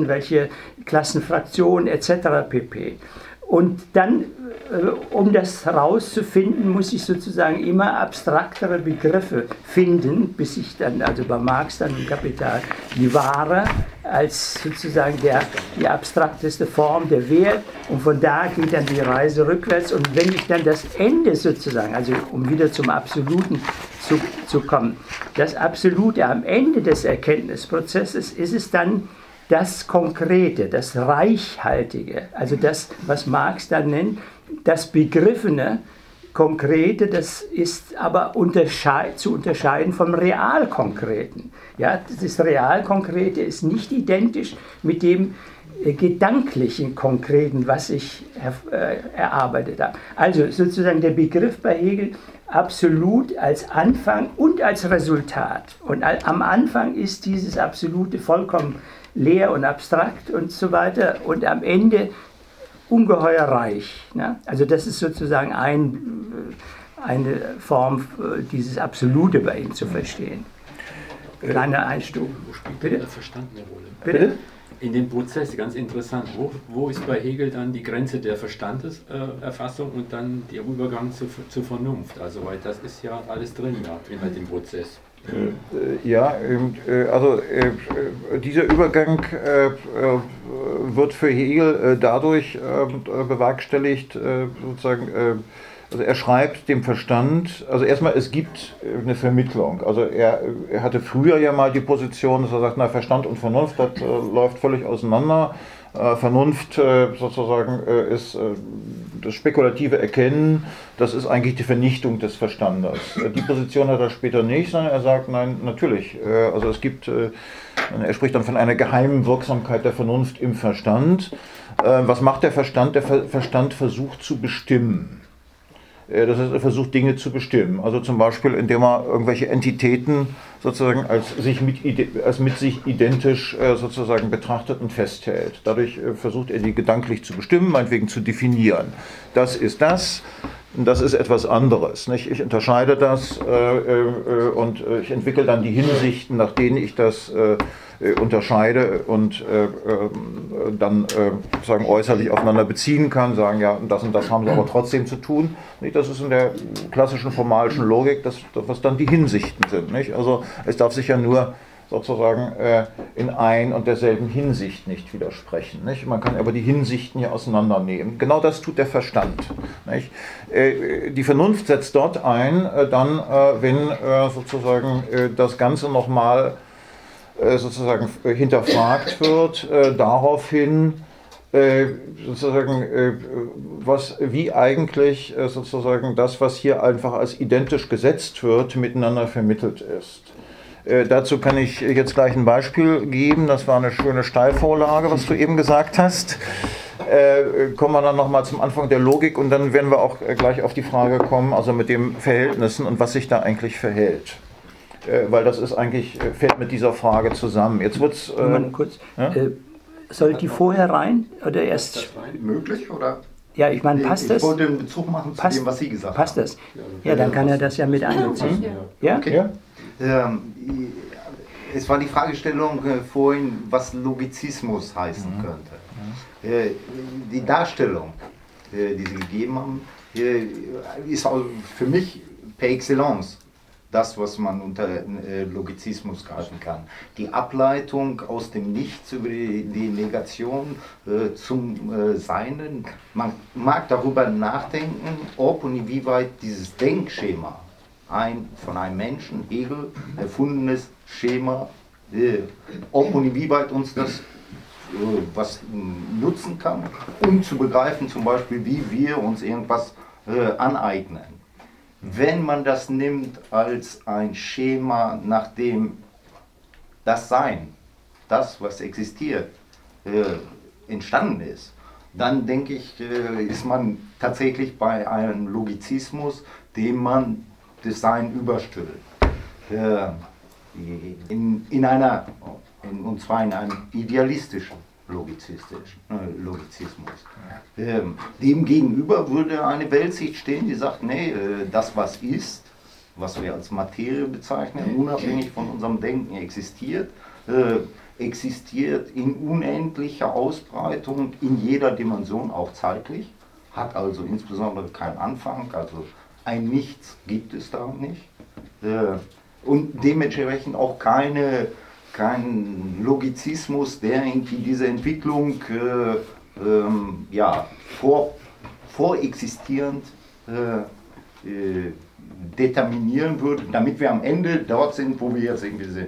Klassenfraktionen etc. pp. Und dann, um das herauszufinden, muss ich sozusagen immer abstraktere Begriffe finden, bis ich dann, also bei Marx dann im Kapital, die Ware als sozusagen die abstrakteste Form der Wert, und von da geht dann die Reise rückwärts. Und wenn ich dann das Ende sozusagen, also um wieder zum Absoluten zu kommen, das Absolute am Ende des Erkenntnisprozesses ist es dann das Konkrete, das Reichhaltige, also das, was Marx dann nennt, das Begriffene, Konkrete, das ist aber zu unterscheiden vom Realkonkreten. Ja, das Realkonkrete ist nicht identisch mit dem gedanklichen Konkreten, was ich erarbeitet habe. Also sozusagen der Begriff bei Hegel absolut als Anfang und als Resultat. Und am Anfang ist dieses Absolute vollkommen leer und abstrakt und so weiter, und am Ende ungeheuer reich. Ne? Also das ist sozusagen eine Form, dieses Absolute bei ihm zu verstehen. Kleine Einstufung. Wo spielt Bitte? der Verstand eine Rolle? Bitte? In dem Prozess, ganz interessant, wo ist bei Hegel dann die Grenze der Verstandeserfassung und dann der Übergang zur Vernunft? Also, weil das ist ja alles drin in dem Prozess. Ja, also dieser Übergang wird für Hegel dadurch bewerkstelligt, sozusagen, also er schreibt dem Verstand, also erstmal, es gibt eine Vermittlung. Also er hatte früher ja mal die Position, dass er sagt, na, Verstand und Vernunft, das läuft völlig auseinander. Vernunft sozusagen ist das spekulative Erkennen, das ist eigentlich die Vernichtung des Verstandes. Die Position hat er später nicht, sondern er sagt, nein, natürlich. Also es gibt, er spricht dann von einer geheimen Wirksamkeit der Vernunft im Verstand. Was macht der Verstand? Der Verstand versucht zu bestimmen. Das heißt, er versucht Dinge zu bestimmen. Also zum Beispiel, indem er irgendwelche Entitäten sozusagen als mit sich identisch sozusagen betrachtet und festhält. Dadurch versucht er, die gedanklich zu bestimmen, meinetwegen zu definieren. Das ist das. Das ist etwas anderes. Nicht? Ich unterscheide das und ich entwickle dann die Hinsichten, nach denen ich das unterscheide und dann sagen äußerlich aufeinander beziehen kann, sagen, ja, und das haben sie aber trotzdem zu tun. Nicht? Das ist in der klassischen formalischen Logik, das, was dann die Hinsichten sind. Nicht? Also es darf sich ja nur sozusagen in ein und derselben Hinsicht nicht widersprechen. Nicht? Man kann aber die Hinsichten hier auseinandernehmen. Genau das tut der Verstand. Nicht? Die Vernunft setzt dort ein, dann, wenn sozusagen das Ganze nochmal sozusagen hinterfragt wird, daraufhin sozusagen, wie eigentlich sozusagen das, was hier einfach als identisch gesetzt wird, miteinander vermittelt ist. Dazu kann ich jetzt gleich ein Beispiel geben. Das war eine schöne Steilvorlage, was du eben gesagt hast. Kommen wir dann nochmal zum Anfang der Logik und dann werden wir auch gleich auf die Frage kommen, also mit den Verhältnissen und was sich da eigentlich verhält. Weil das ist eigentlich, fällt mit dieser Frage zusammen. Jetzt wird's. Kurz. Ja? Soll die vorher rein oder erst? Möglich, oder? Ja, ich meine, passt das? Ich wollte einen Bezug machen zu dem, was Sie gesagt haben. Passt das? Ja, dann kann er das ja mit einbeziehen. Ja? Okay. Ja. Es war die Fragestellung vorhin, was Logizismus heißen könnte. Die Darstellung, die Sie gegeben haben, ist auch für mich per excellence das, was man unter Logizismus greifen kann. Die Ableitung aus dem Nichts über die Negation zum Seinen. Man mag darüber nachdenken, ob und inwieweit dieses Denkschema von einem Menschen, Hegel, erfundenes Schema, ob und inwieweit uns das was nutzen kann, um zu begreifen, zum Beispiel, wie wir uns irgendwas aneignen. Wenn man das nimmt als ein Schema, nach dem das Sein, das, was existiert, entstanden ist, dann denke ich, ist man tatsächlich bei einem Logizismus, dem man das Sein überstülpt. Und zwar in einem idealistischen Logizismus. Dem gegenüber würde eine Weltsicht stehen, die sagt, nee, das was ist, was wir als Materie bezeichnen, unabhängig von unserem Denken existiert, existiert in unendlicher Ausbreitung in jeder Dimension, auch zeitlich, hat also insbesondere keinen Anfang, also ein Nichts gibt es da nicht und dementsprechend auch kein Logizismus, der irgendwie diese Entwicklung vorexistierend determinieren würde, damit wir am Ende dort sind, wo wir jetzt irgendwie sind.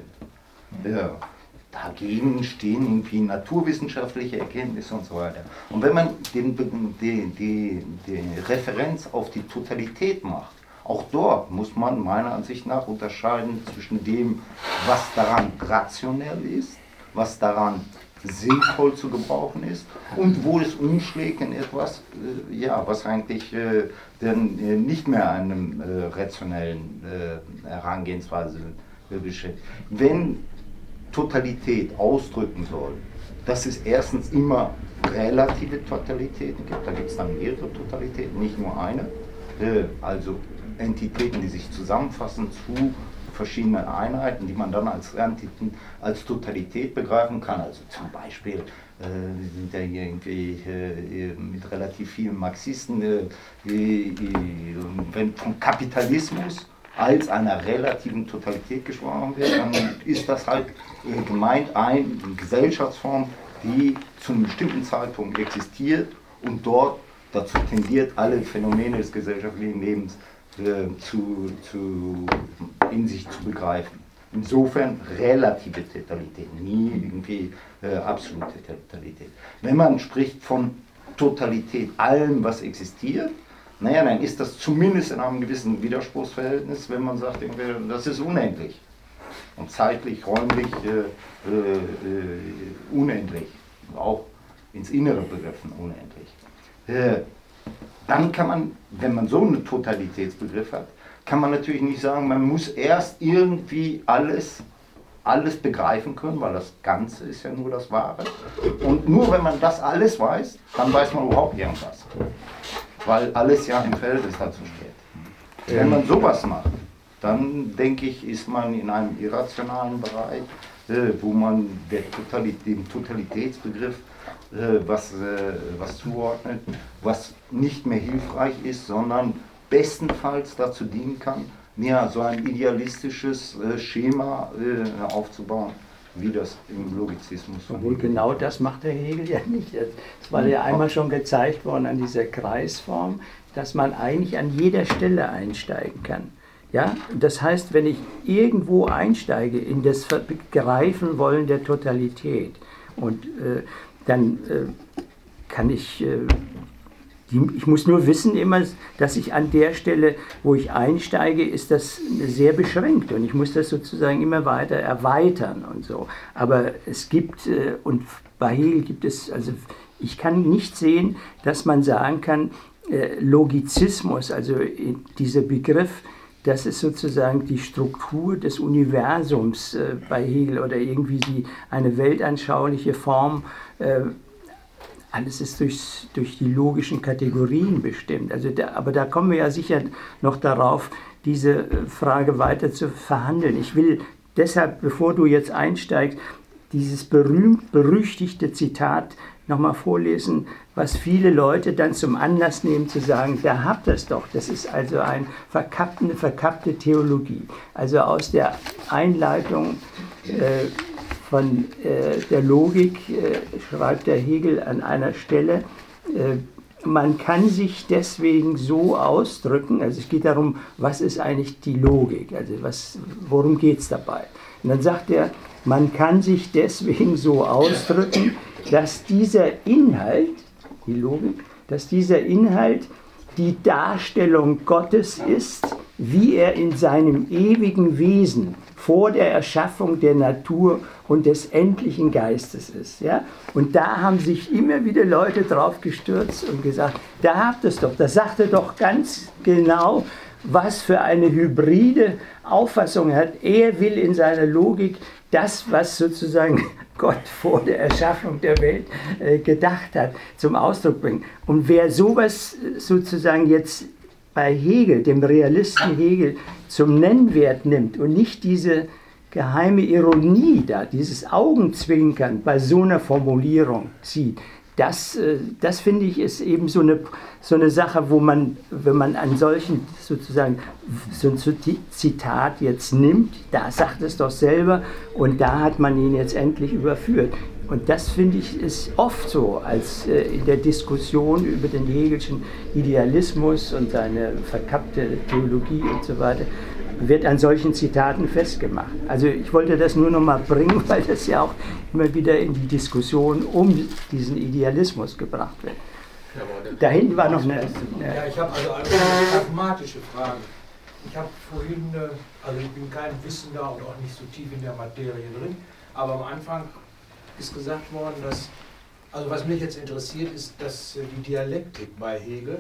Dagegen stehen irgendwie naturwissenschaftliche Erkenntnisse und so weiter. Und wenn man die Referenz auf die Totalität macht, auch dort muss man meiner Ansicht nach unterscheiden zwischen dem, was daran rationell ist, was daran sinnvoll zu gebrauchen ist und wo es umschlägt in etwas, was eigentlich nicht mehr einem rationellen Herangehensweise beschäftigt. Wenn Totalität ausdrücken soll, dass es erstens immer relative Totalitäten gibt, da gibt es dann mehrere Totalitäten, nicht nur eine, also Entitäten, die sich zusammenfassen zu verschiedenen Einheiten, die man dann als Entitäten, als Totalität begreifen kann. Also zum Beispiel, wir sind ja hier irgendwie mit relativ vielen Marxisten, wenn vom Kapitalismus als einer relativen Totalität gesprochen wird, dann ist das halt gemeint eine Gesellschaftsform, die zu einem bestimmten Zeitpunkt existiert und dort dazu tendiert, alle Phänomene des gesellschaftlichen Lebens in sich zu begreifen. Insofern relative Totalität, nie irgendwie absolute Totalität. Wenn man spricht von Totalität allem, was existiert, naja, dann ist das zumindest in einem gewissen Widerspruchsverhältnis, wenn man sagt, das ist unendlich. Und zeitlich, räumlich unendlich. Auch ins Innere begriffen unendlich. Dann kann man, wenn man so einen Totalitätsbegriff hat, kann man natürlich nicht sagen, man muss erst irgendwie alles begreifen können, weil das Ganze ist ja nur das Wahre. Und nur wenn man das alles weiß, dann weiß man überhaupt irgendwas. Weil alles ja im Verhältnis dazu steht. Wenn man sowas macht, dann denke ich, ist man in einem irrationalen Bereich, wo man dem Totalitätsbegriff was zuordnet, was nicht mehr hilfreich ist, sondern bestenfalls dazu dienen kann, mir so ein idealistisches Schema aufzubauen, wie das im Logizismus. Obwohl genau das macht der Hegel ja nicht. Es war ja einmal schon gezeigt worden an dieser Kreisform, dass man eigentlich an jeder Stelle einsteigen kann. Ja? Das heißt, wenn ich irgendwo einsteige in das Begreifen wollen der Totalität, und dann kann ich muss nur wissen immer, dass ich an der Stelle, wo ich einsteige, ist das sehr beschränkt und ich muss das sozusagen immer weiter erweitern und so. Aber es gibt, und bei Hegel gibt es, also ich kann nicht sehen, dass man sagen kann, Logizismus, also dieser Begriff, das ist sozusagen die Struktur des Universums bei Hegel oder irgendwie eine weltanschauliche Form. Alles ist durch die logischen Kategorien bestimmt. Also aber da kommen wir ja sicher noch darauf, diese Frage weiter zu verhandeln. Ich will deshalb, bevor du jetzt einsteigst, dieses berühmt-berüchtigte Zitat nochmal vorlesen, was viele Leute dann zum Anlass nehmen zu sagen, da habt ihr es doch. Das ist also eine verkappte Theologie. Also aus der Einleitung von der Logik schreibt der Hegel an einer Stelle, man kann sich deswegen so ausdrücken, also es geht darum, was ist eigentlich die Logik, also worum geht es dabei? Und dann sagt er, man kann sich deswegen so ausdrücken, dass dieser Inhalt, die Logik, dass dieser Inhalt die Darstellung Gottes ist, wie er in seinem ewigen Wesen vor der Erschaffung der Natur und des endlichen Geistes ist. Ja? Und da haben sich immer wieder Leute drauf gestürzt und gesagt, da habt ihr es doch, das sagt er doch ganz genau, was für eine hybride Auffassung er hat. Er will in seiner Logik das, was sozusagen Gott vor der Erschaffung der Welt gedacht hat, zum Ausdruck bringen. Und wer sowas sozusagen jetzt bei Hegel, dem Realisten Hegel, zum Nennwert nimmt und nicht diese geheime Ironie da, dieses Augenzwinkern bei so einer Formulierung sieht, das finde ich ist eben so eine Sache, wo man, wenn man an solchen sozusagen so ein Zitat jetzt nimmt, da sagt es doch selber und da hat man ihn jetzt endlich überführt. Und das finde ich ist oft so, als in der Diskussion über den Hegelschen Idealismus und seine verkappte Theologie und so weiter, wird an solchen Zitaten festgemacht. Also ich wollte das nur noch mal bringen, weil das ja auch immer wieder in die Diskussion um diesen Idealismus gebracht wird. Ja, da hinten war noch eine... Ja, ich habe also eine pragmatische Frage. Ich habe vorhin, also ich bin kein Wissender und auch nicht so tief in der Materie drin, aber am Anfang ist gesagt worden, dass, also was mich jetzt interessiert, ist, dass die Dialektik bei Hegel,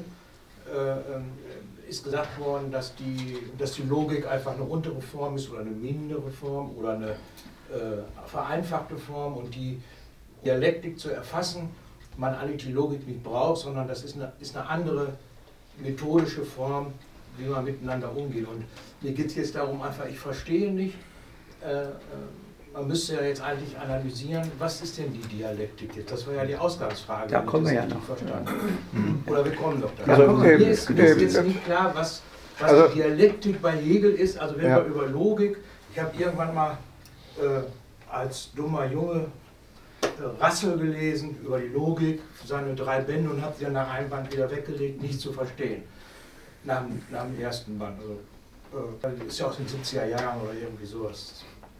ist gesagt worden, dass die Logik einfach eine untere Form ist oder eine mindere Form oder eine vereinfachte Form und die Dialektik zu erfassen, man eigentlich die Logik nicht braucht, sondern das ist eine andere methodische Form, wie man miteinander umgeht. Und mir geht es jetzt darum, einfach, ich verstehe nicht, man müsste ja jetzt eigentlich analysieren, was ist denn die Dialektik jetzt? Das war ja die Ausgangsfrage. Da kommen wir ja noch. Verstanden. Oder wir kommen doch da. Also, mir ist jetzt nicht klar, was also, die Dialektik bei Hegel ist. Also wenn ja. wir über Logik, ich habe irgendwann mal als dummer Junge Rassel gelesen über die Logik, seine 3 Bände, und habe sie dann nach einem Band wieder weggelegt, nicht zu verstehen. Nach dem ersten Band. Also, ist ja aus den 70er Jahren oder irgendwie sowas.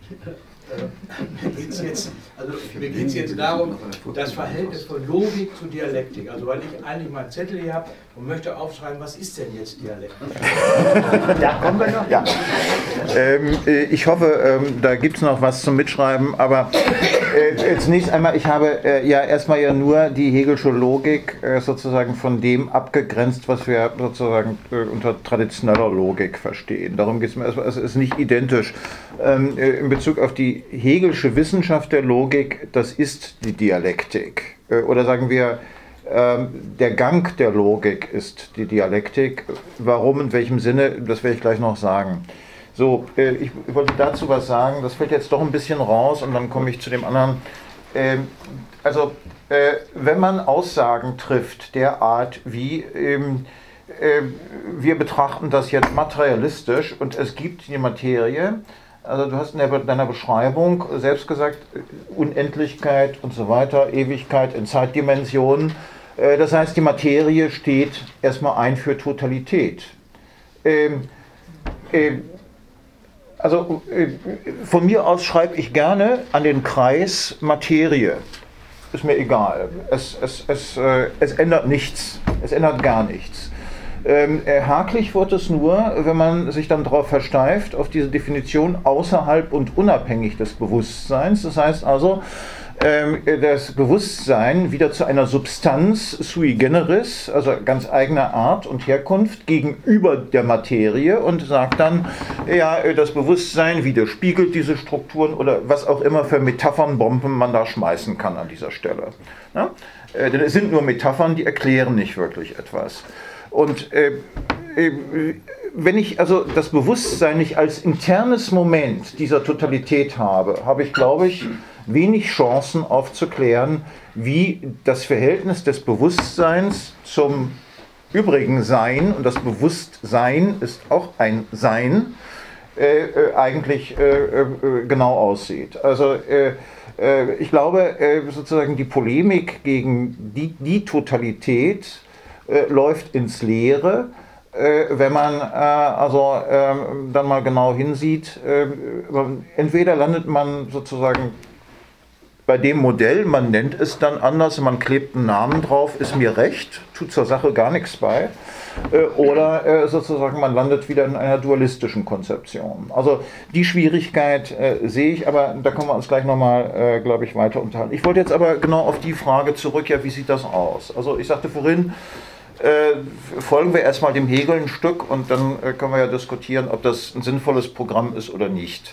Mir geht es jetzt darum, das Verhältnis von Logik zu Dialektik. Also weil ich eigentlich mal einen Zettel hier habe und möchte aufschreiben, was ist denn jetzt Dialektik? Da kommen wir noch. Ja. Ich hoffe, da gibt es noch was zum Mitschreiben, aber zunächst einmal, ich habe ja erstmal ja nur die Hegelsche Logik sozusagen von dem abgegrenzt, was wir sozusagen unter traditioneller Logik verstehen. Darum geht es mir erstmal, es ist nicht identisch. In Bezug auf die Hegelsche Wissenschaft der Logik, das ist die Dialektik. Oder sagen wir, der Gang der Logik ist die Dialektik. Warum, in welchem Sinne, das werde ich gleich noch sagen. So, ich wollte dazu was sagen, das fällt jetzt doch ein bisschen raus und dann komme ich zu dem anderen. Wenn man Aussagen trifft, der Art wie wir betrachten das jetzt materialistisch und es gibt die Materie, also du hast in deiner Beschreibung selbst gesagt, Unendlichkeit und so weiter, Ewigkeit in Zeitdimensionen. Das heißt, die Materie steht erstmal ein für Totalität. Von mir aus schreibe ich gerne an den Kreis Materie. Ist mir egal. Es ändert nichts. Es ändert gar nichts. Haklich wird es nur, wenn man sich dann darauf versteift, auf diese Definition außerhalb und unabhängig des Bewusstseins. Das heißt also, das Bewusstsein wieder zu einer Substanz sui generis, also ganz eigener Art und Herkunft gegenüber der Materie, und sagt dann, ja, das Bewusstsein widerspiegelt diese Strukturen oder was auch immer für Metaphernbomben man da schmeißen kann an dieser Stelle. Ja? Denn es sind nur Metaphern, die erklären nicht wirklich etwas. Und wenn ich also das Bewusstsein nicht als internes Moment dieser Totalität habe, habe ich, glaube ich, wenig Chancen aufzuklären, wie das Verhältnis des Bewusstseins zum übrigen Sein, und das Bewusstsein ist auch ein Sein, eigentlich genau aussieht. Also ich glaube, sozusagen die Polemik gegen die Totalität läuft ins Leere, wenn man dann mal genau hinsieht. Entweder landet man sozusagen bei dem Modell, man nennt es dann anders, man klebt einen Namen drauf, ist mir recht, tut zur Sache gar nichts bei, oder sozusagen man landet wieder in einer dualistischen Konzeption. Also die Schwierigkeit sehe ich, aber da können wir uns gleich nochmal, glaube ich, weiter unterhalten. Ich wollte jetzt aber genau auf die Frage zurück, ja, wie sieht das aus? Also ich sagte vorhin, folgen wir erstmal dem Hegel ein Stück und dann können wir ja diskutieren, ob das ein sinnvolles Programm ist oder nicht.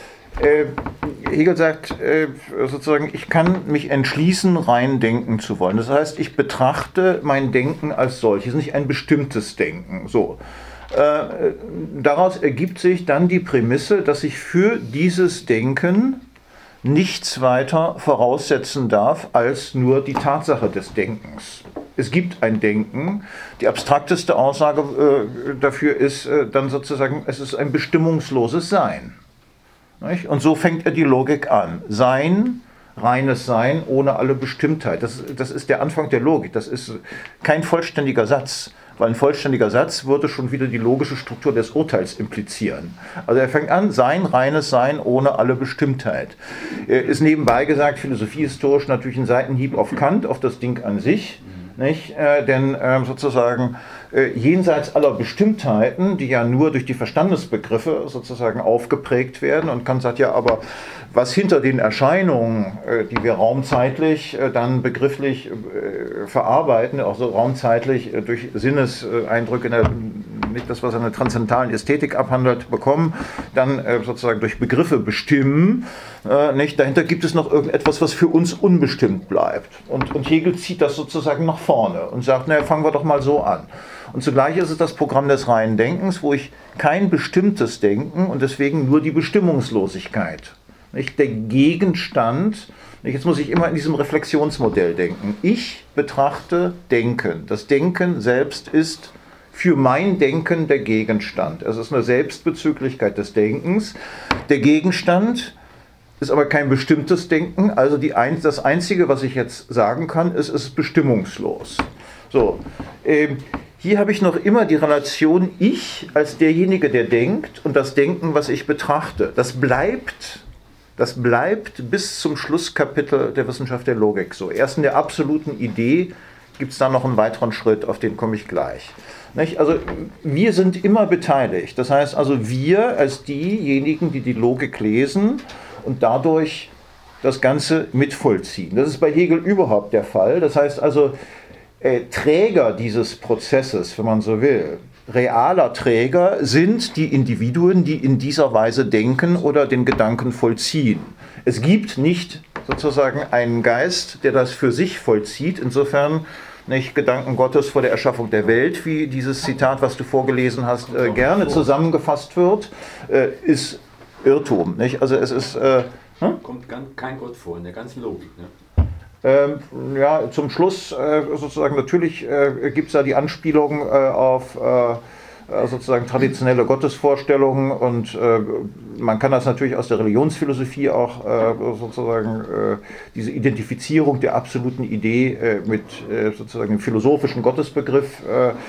Hegel sagt sozusagen, ich kann mich entschließen, rein denken zu wollen. Das heißt, ich betrachte mein Denken als solches, nicht ein bestimmtes Denken. So. Daraus ergibt sich dann die Prämisse, dass ich für dieses Denken nichts weiter voraussetzen darf als nur die Tatsache des Denkens. Es gibt ein Denken. Die abstrakteste Aussage dafür ist dann sozusagen, es ist ein bestimmungsloses Sein. Nicht? Und so fängt er die Logik an. Sein, reines Sein ohne alle Bestimmtheit. Das ist der Anfang der Logik. Das ist kein vollständiger Satz. Weil ein vollständiger Satz würde schon wieder die logische Struktur des Urteils implizieren. Also er fängt an, Sein, reines Sein ohne alle Bestimmtheit. Ist nebenbei gesagt, philosophiehistorisch natürlich ein Seitenhieb auf Kant, auf das Ding an sich. Nicht? Denn sozusagen jenseits aller Bestimmtheiten, die ja nur durch die Verstandesbegriffe sozusagen aufgeprägt werden, und Kant sagt ja, aber was hinter den Erscheinungen, die wir raumzeitlich dann begrifflich verarbeiten, auch so raumzeitlich durch Sinneseindrücke in der nicht das, was eine transzendentalen Ästhetik abhandelt, bekommen, dann sozusagen durch Begriffe bestimmen. Nicht? Dahinter gibt es noch irgendetwas, was für uns unbestimmt bleibt. Und Hegel zieht das sozusagen nach vorne und sagt, naja, fangen wir doch mal so an. Und zugleich ist es das Programm des reinen Denkens, wo ich kein bestimmtes Denken und deswegen nur die Bestimmungslosigkeit, nicht? Der Gegenstand. Jetzt muss ich immer in diesem Reflexionsmodell denken. Ich betrachte Denken. Das Denken selbst ist für mein Denken der Gegenstand. Es ist eine Selbstbezüglichkeit des Denkens. Der Gegenstand ist aber kein bestimmtes Denken. Also das Einzige, was ich jetzt sagen kann, ist, es ist bestimmungslos. So, hier habe ich noch immer die Relation Ich als derjenige, der denkt, und das Denken, was ich betrachte. Das bleibt bis zum Schlusskapitel der Wissenschaft der Logik so. Erst in der absoluten Idee gibt es dann noch einen weiteren Schritt, auf den komme ich gleich. Nicht? Also wir sind immer beteiligt. Das heißt also wir als diejenigen, die die Logik lesen und dadurch das Ganze mitvollziehen. Das ist bei Hegel überhaupt der Fall. Das heißt also Träger dieses Prozesses, wenn man so will, realer Träger sind die Individuen, die in dieser Weise denken oder den Gedanken vollziehen. Es gibt nicht sozusagen einen Geist, der das für sich vollzieht. Insofern nicht Gedanken Gottes vor der Erschaffung der Welt, wie dieses Zitat, was du vorgelesen hast, gerne zusammengefasst wird, ist Irrtum. Nicht? Also es ist... Kommt kein Gott vor in der ganzen Logik. Ne? Ja, zum Schluss sozusagen natürlich gibt es da die Anspielung auf sozusagen traditionelle Gottesvorstellungen und man kann das natürlich aus der Religionsphilosophie auch sozusagen diese Identifizierung der absoluten Idee mit sozusagen dem philosophischen Gottesbegriff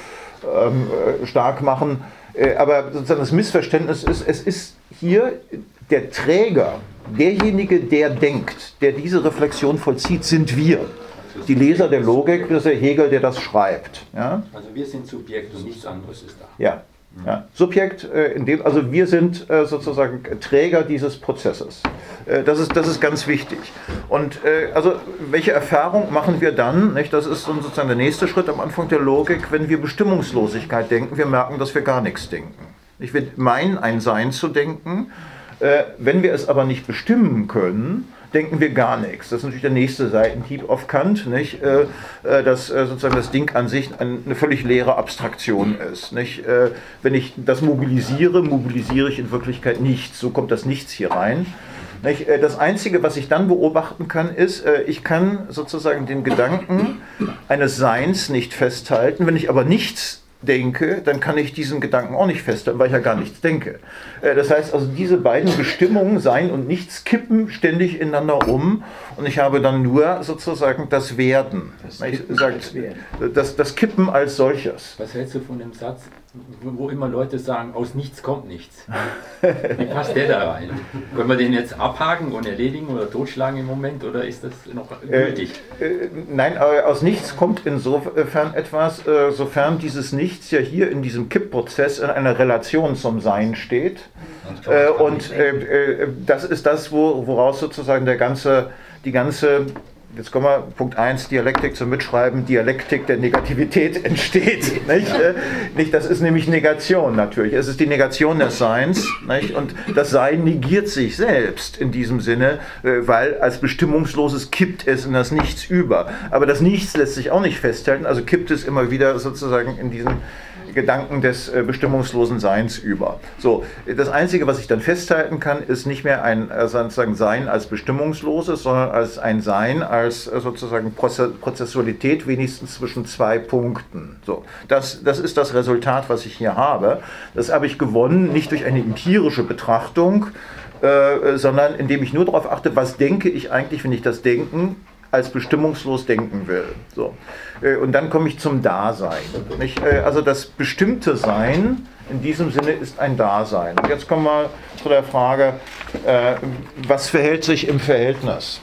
stark machen. Aber sozusagen das Missverständnis ist, es ist hier der Träger, derjenige, der denkt, der diese Reflexion vollzieht, sind wir. Die Leser der Logik, das ist der Hegel, der das schreibt. Ja? Also wir sind Subjekt und nichts anderes ist da. Ja. Ja. Subjekt, also wir sind sozusagen Träger dieses Prozesses. Das ist ganz wichtig. Und also welche Erfahrung machen wir dann? Nicht? Das ist sozusagen der nächste Schritt am Anfang der Logik, wenn wir Bestimmungslosigkeit denken, wir merken, dass wir gar nichts denken. Wir meinen, ein Sein zu denken. Wenn wir es aber nicht bestimmen können, denken wir gar nichts. Das ist natürlich der nächste Seitenhieb auf Kant, nicht? Dass sozusagen das Ding an sich eine völlig leere Abstraktion ist. Nicht? Wenn ich das mobilisiere ich in Wirklichkeit nichts. So kommt das Nichts hier rein. Nicht? Das Einzige, was ich dann beobachten kann, ist, ich kann sozusagen den Gedanken eines Seins nicht festhalten. Wenn ich aber nichts denke, dann kann ich diesen Gedanken auch nicht festhalten, weil ich ja gar nichts denke. Das heißt also, diese beiden Bestimmungen, Sein und Nichts, kippen ständig ineinander um und ich habe dann nur sozusagen das Werden. Das Kippen als solches. Was hältst du von dem Satz, wo immer Leute sagen, aus nichts kommt nichts? Wie passt der da rein? Können wir den jetzt abhaken und erledigen oder totschlagen im Moment oder ist das noch gültig? Nein, aus nichts kommt insofern etwas, sofern dieses Nichts ja hier in diesem Kippprozess in einer Relation zum Sein steht. Und das ist das, woraus sozusagen die ganze, jetzt kommen wir, Punkt 1, Dialektik zum Mitschreiben, Dialektik der Negativität entsteht. Nicht? Das ist nämlich Negation natürlich. Es ist die Negation des Seins. Nicht? Und das Sein negiert sich selbst in diesem Sinne, weil als Bestimmungsloses kippt es in das Nichts über. Aber das Nichts lässt sich auch nicht festhalten, also kippt es immer wieder sozusagen in diesen Gedanken des bestimmungslosen Seins über. So, das Einzige, was ich dann festhalten kann, ist nicht mehr ein sozusagen Sein als bestimmungsloses, sondern als ein Sein als sozusagen Prozessualität wenigstens zwischen zwei Punkten. So, das ist das Resultat, was ich hier habe. Das habe ich gewonnen, nicht durch eine empirische Betrachtung, sondern indem ich nur darauf achte, was denke ich eigentlich, wenn ich das Denken als bestimmungslos denken will. So. Und dann komme ich zum Dasein. Nicht? Also das bestimmte Sein in diesem Sinne ist ein Dasein. Und jetzt kommen wir zu der Frage, was verhält sich im Verhältnis?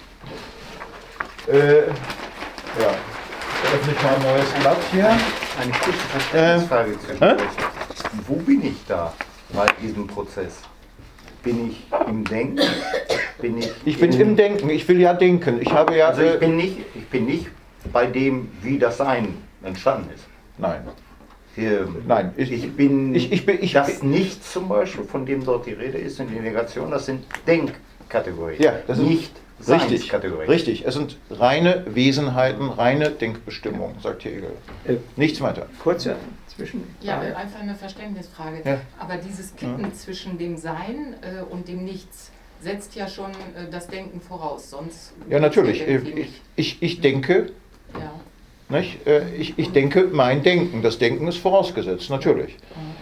Ja, öffne ich mal ein neues Blatt hier. Eine kurze Verständnisfrage zu sprechen. Wo bin ich da bei diesem Prozess? Bin ich im Denken? Ich bin im Denken, ich will ja denken. Ich habe ja, also ich bin nicht bei dem, wie das Sein entstanden ist. Nein. Nein, das Nichts zum Beispiel, von dem dort die Rede ist, und die Negation, das sind Denkkategorien, ja, das sind nicht richtig, Seinskategorien. richtig. Es sind reine Wesenheiten, reine Denkbestimmungen, sagt Hegel. Nichts weiter. Kurze Zwischen. Ja, einfach eine Verständnisfrage. Ja. Aber dieses Kippen zwischen dem Sein und dem Nichts setzt ja schon das Denken voraus, sonst... Ja, natürlich. Ich denke... Ja. Nicht? Ich denke mein Denken. Das Denken ist vorausgesetzt, natürlich.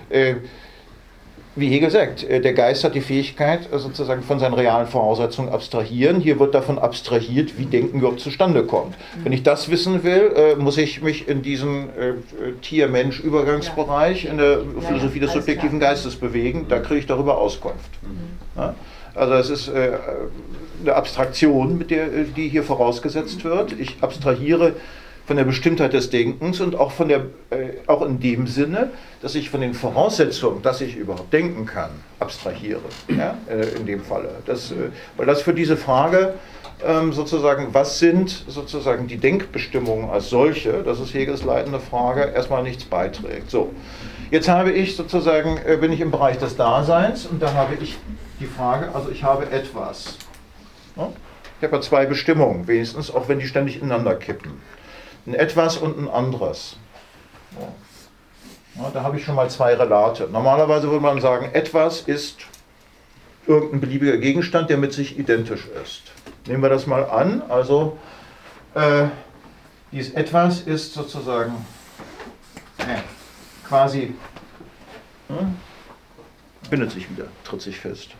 Wie Hegel sagt, der Geist hat die Fähigkeit, sozusagen von seinen realen Voraussetzungen abstrahieren. Hier wird davon abstrahiert, wie Denken überhaupt zustande kommt. Wenn ich das wissen will, muss ich mich in diesem Tier-Mensch-Übergangsbereich in der Philosophie des subjektiven Geistes bewegen. Da kriege ich darüber Auskunft. Ja? Also es ist eine Abstraktion, die hier vorausgesetzt wird. Ich abstrahiere von der Bestimmtheit des Denkens und auch auch in dem Sinne, dass ich von den Voraussetzungen, dass ich überhaupt denken kann, abstrahiere. Ja, in dem Falle. Weil das für diese Frage sozusagen, was sind sozusagen die Denkbestimmungen als solche, das ist Hegels leitende Frage, erstmal nichts beiträgt. So, jetzt habe ich sozusagen, bin ich im Bereich des Daseins und da habe ich die Frage, also ich habe etwas. Ja? Ich habe ja zwei Bestimmungen, wenigstens, auch wenn die ständig ineinander kippen. Ein Etwas und ein anderes. Ja, da habe ich schon mal zwei Relate. Normalerweise würde man sagen, etwas ist irgendein beliebiger Gegenstand, der mit sich identisch ist. Nehmen wir das mal an. Also dieses Etwas ist sozusagen quasi, bindet sich wieder, tritt sich fest.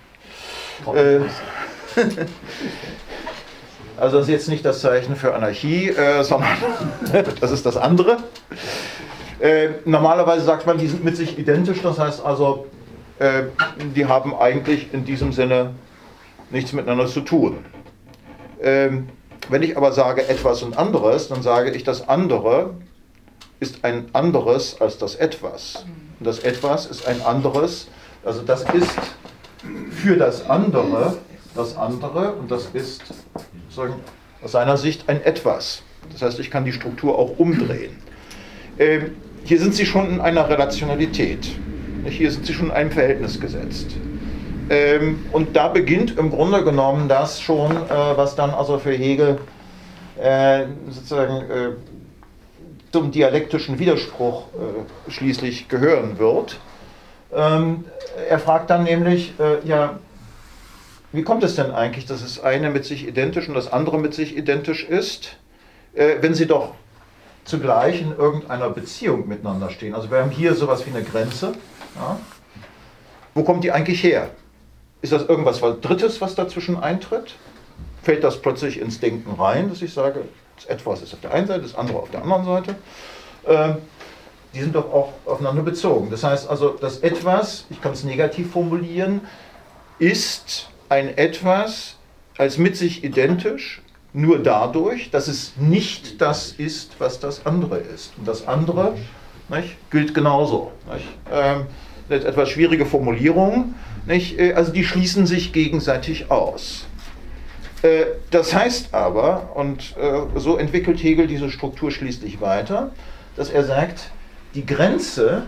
Also das ist jetzt nicht das Zeichen für Anarchie, sondern das ist das andere. Normalerweise sagt man, die sind mit sich identisch, das heißt also, die haben eigentlich in diesem Sinne nichts miteinander zu tun. Wenn ich aber sage etwas und anderes, dann sage ich, das andere ist ein anderes als das Etwas. Und das Etwas ist ein anderes, also das ist für das andere und das ist sozusagen aus seiner Sicht ein Etwas. Das heißt, ich kann die Struktur auch umdrehen. Hier sind sie schon in einer Relationalität. Hier sind sie schon in einem Verhältnis gesetzt. Und da beginnt im Grunde genommen das schon, was dann also für Hegel sozusagen zum dialektischen Widerspruch schließlich gehören wird. Er fragt dann nämlich, ja, wie kommt es denn eigentlich, dass das eine mit sich identisch und das andere mit sich identisch ist, wenn sie doch zugleich in irgendeiner Beziehung miteinander stehen? Also wir haben hier sowas wie eine Grenze. Ja? Wo kommt die eigentlich her? Ist das irgendwas Drittes, was dazwischen eintritt? Fällt das plötzlich ins Denken rein, dass ich sage, das Etwas ist auf der einen Seite, das andere auf der anderen Seite? Die sind doch auch aufeinander bezogen. Das heißt also, das Etwas, ich kann es negativ formulieren, ist ein Etwas als mit sich identisch, nur dadurch, dass es nicht das ist, was das andere ist. Und das andere, nicht, gilt genauso. Nicht? Eine etwas schwierige Formulierung, nicht? Also die schließen sich gegenseitig aus. Das heißt aber, und so entwickelt Hegel diese Struktur schließlich weiter, dass er sagt, die Grenze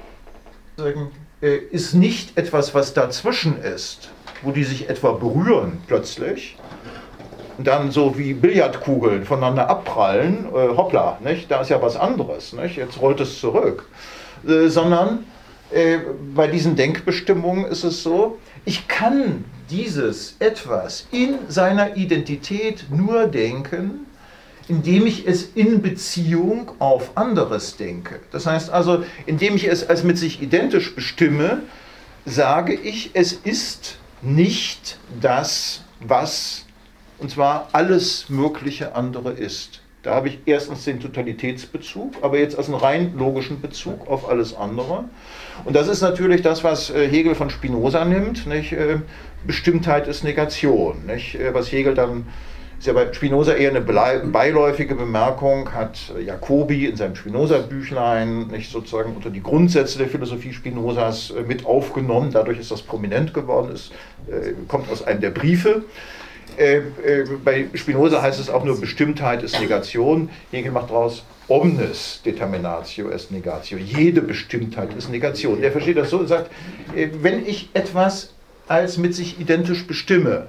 ist nicht etwas, was dazwischen ist, wo die sich etwa berühren plötzlich und dann so wie Billardkugeln voneinander abprallen, hoppla, nicht? Da ist ja was anderes, nicht? Jetzt rollt es zurück. Sondern bei diesen Denkbestimmungen ist es so, ich kann dieses Etwas in seiner Identität nur denken, indem ich es in Beziehung auf anderes denke. Das heißt also, indem ich es als mit sich identisch bestimme, sage ich, es ist nicht das, was, und zwar alles mögliche andere ist. Da habe ich erstens den Totalitätsbezug, aber jetzt als einen rein logischen Bezug auf alles andere. Und das ist natürlich das, was Hegel von Spinoza nimmt. Nicht? Bestimmtheit ist Negation. Nicht? Was Hegel dann, ist ja bei Spinoza eher eine beiläufige Bemerkung, hat Jacobi in seinem Spinoza-Büchlein nicht sozusagen unter die Grundsätze der Philosophie Spinozas mit aufgenommen. Dadurch ist das prominent geworden, es kommt aus einem der Briefe. Bei Spinoza heißt es auch nur, Bestimmtheit ist Negation. Hegel macht daraus, omnis determinatio est negatio. Jede Bestimmtheit ist Negation. Er versteht das so und sagt, wenn ich etwas als mit sich identisch bestimme,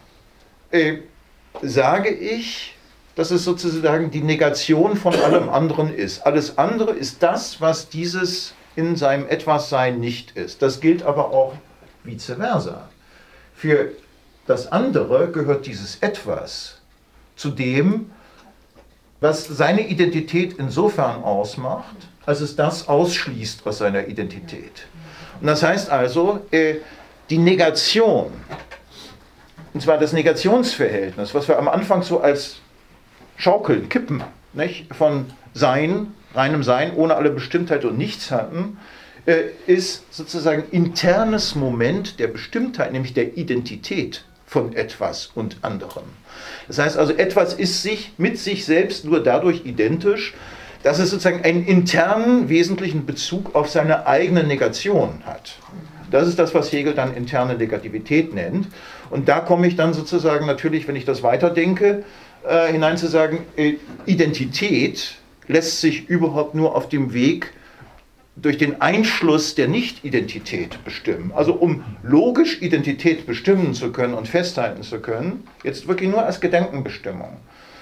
sage ich, dass es sozusagen die Negation von allem anderen ist. Alles andere ist das, was dieses in seinem Etwassein nicht ist. Das gilt aber auch vice versa. Für das andere gehört dieses Etwas zu dem, was seine Identität insofern ausmacht, als es das ausschließt aus seiner Identität. Und das heißt also, die Negation, und zwar das Negationsverhältnis, was wir am Anfang so als Schaukeln, Kippen, nicht, von Sein, reinem Sein, ohne alle Bestimmtheit und nichts hatten, ist sozusagen internes Moment der Bestimmtheit, nämlich der Identität von etwas und anderem. Das heißt also, etwas ist mit sich selbst nur dadurch identisch, dass es sozusagen einen internen, wesentlichen Bezug auf seine eigene Negation hat. Das ist das, was Hegel dann interne Negativität nennt. Und da komme ich dann sozusagen natürlich, wenn ich das weiterdenke, hinein zu sagen, Identität lässt sich überhaupt nur auf dem Weg durch den Einschluss der Nicht-Identität bestimmen. Also um logisch Identität bestimmen zu können und festhalten zu können, jetzt wirklich nur als Gedankenbestimmung,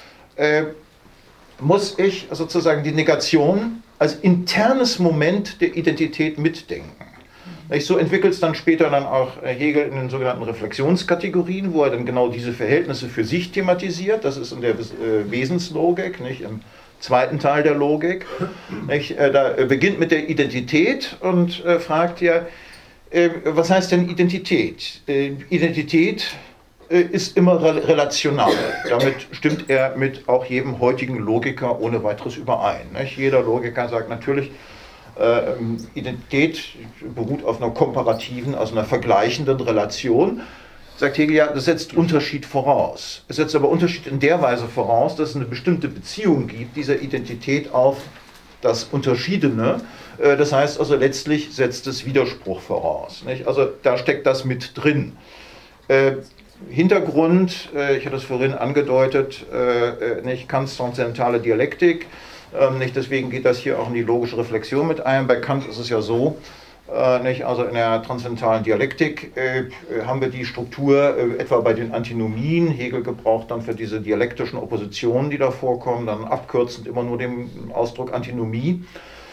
muss ich sozusagen die Negation als internes Moment der Identität mitdenken. So entwickelt es dann später dann auch Hegel in den sogenannten Reflexionskategorien, wo er dann genau diese Verhältnisse für sich thematisiert. Das ist in der Wesenslogik, nicht im zweiten Teil der Logik. Nicht? Da beginnt mit der Identität und fragt ja, was heißt denn Identität? Identität ist immer relational. Damit stimmt er mit auch jedem heutigen Logiker ohne weiteres überein. Nicht? Jeder Logiker sagt natürlich, Identität beruht auf einer komparativen, also einer vergleichenden Relation. Sagt Hegel, ja, das setzt Unterschied voraus. Es setzt aber Unterschied in der Weise voraus, dass es eine bestimmte Beziehung gibt, dieser Identität auf das Unterschiedene. Das heißt also, letztlich setzt es Widerspruch voraus. Nicht? Also da steckt das mit drin. Hintergrund, ich hatte es vorhin angedeutet, nicht Kants transzendentale Dialektik. Nicht deswegen geht das hier auch in die logische Reflexion mit ein. Bei Kant ist es ja so, nicht, also in der transzendentalen Dialektik haben wir die Struktur etwa bei den Antinomien. Hegel gebraucht dann für diese dialektischen Oppositionen, die da vorkommen, dann abkürzend immer nur den Ausdruck Antinomie.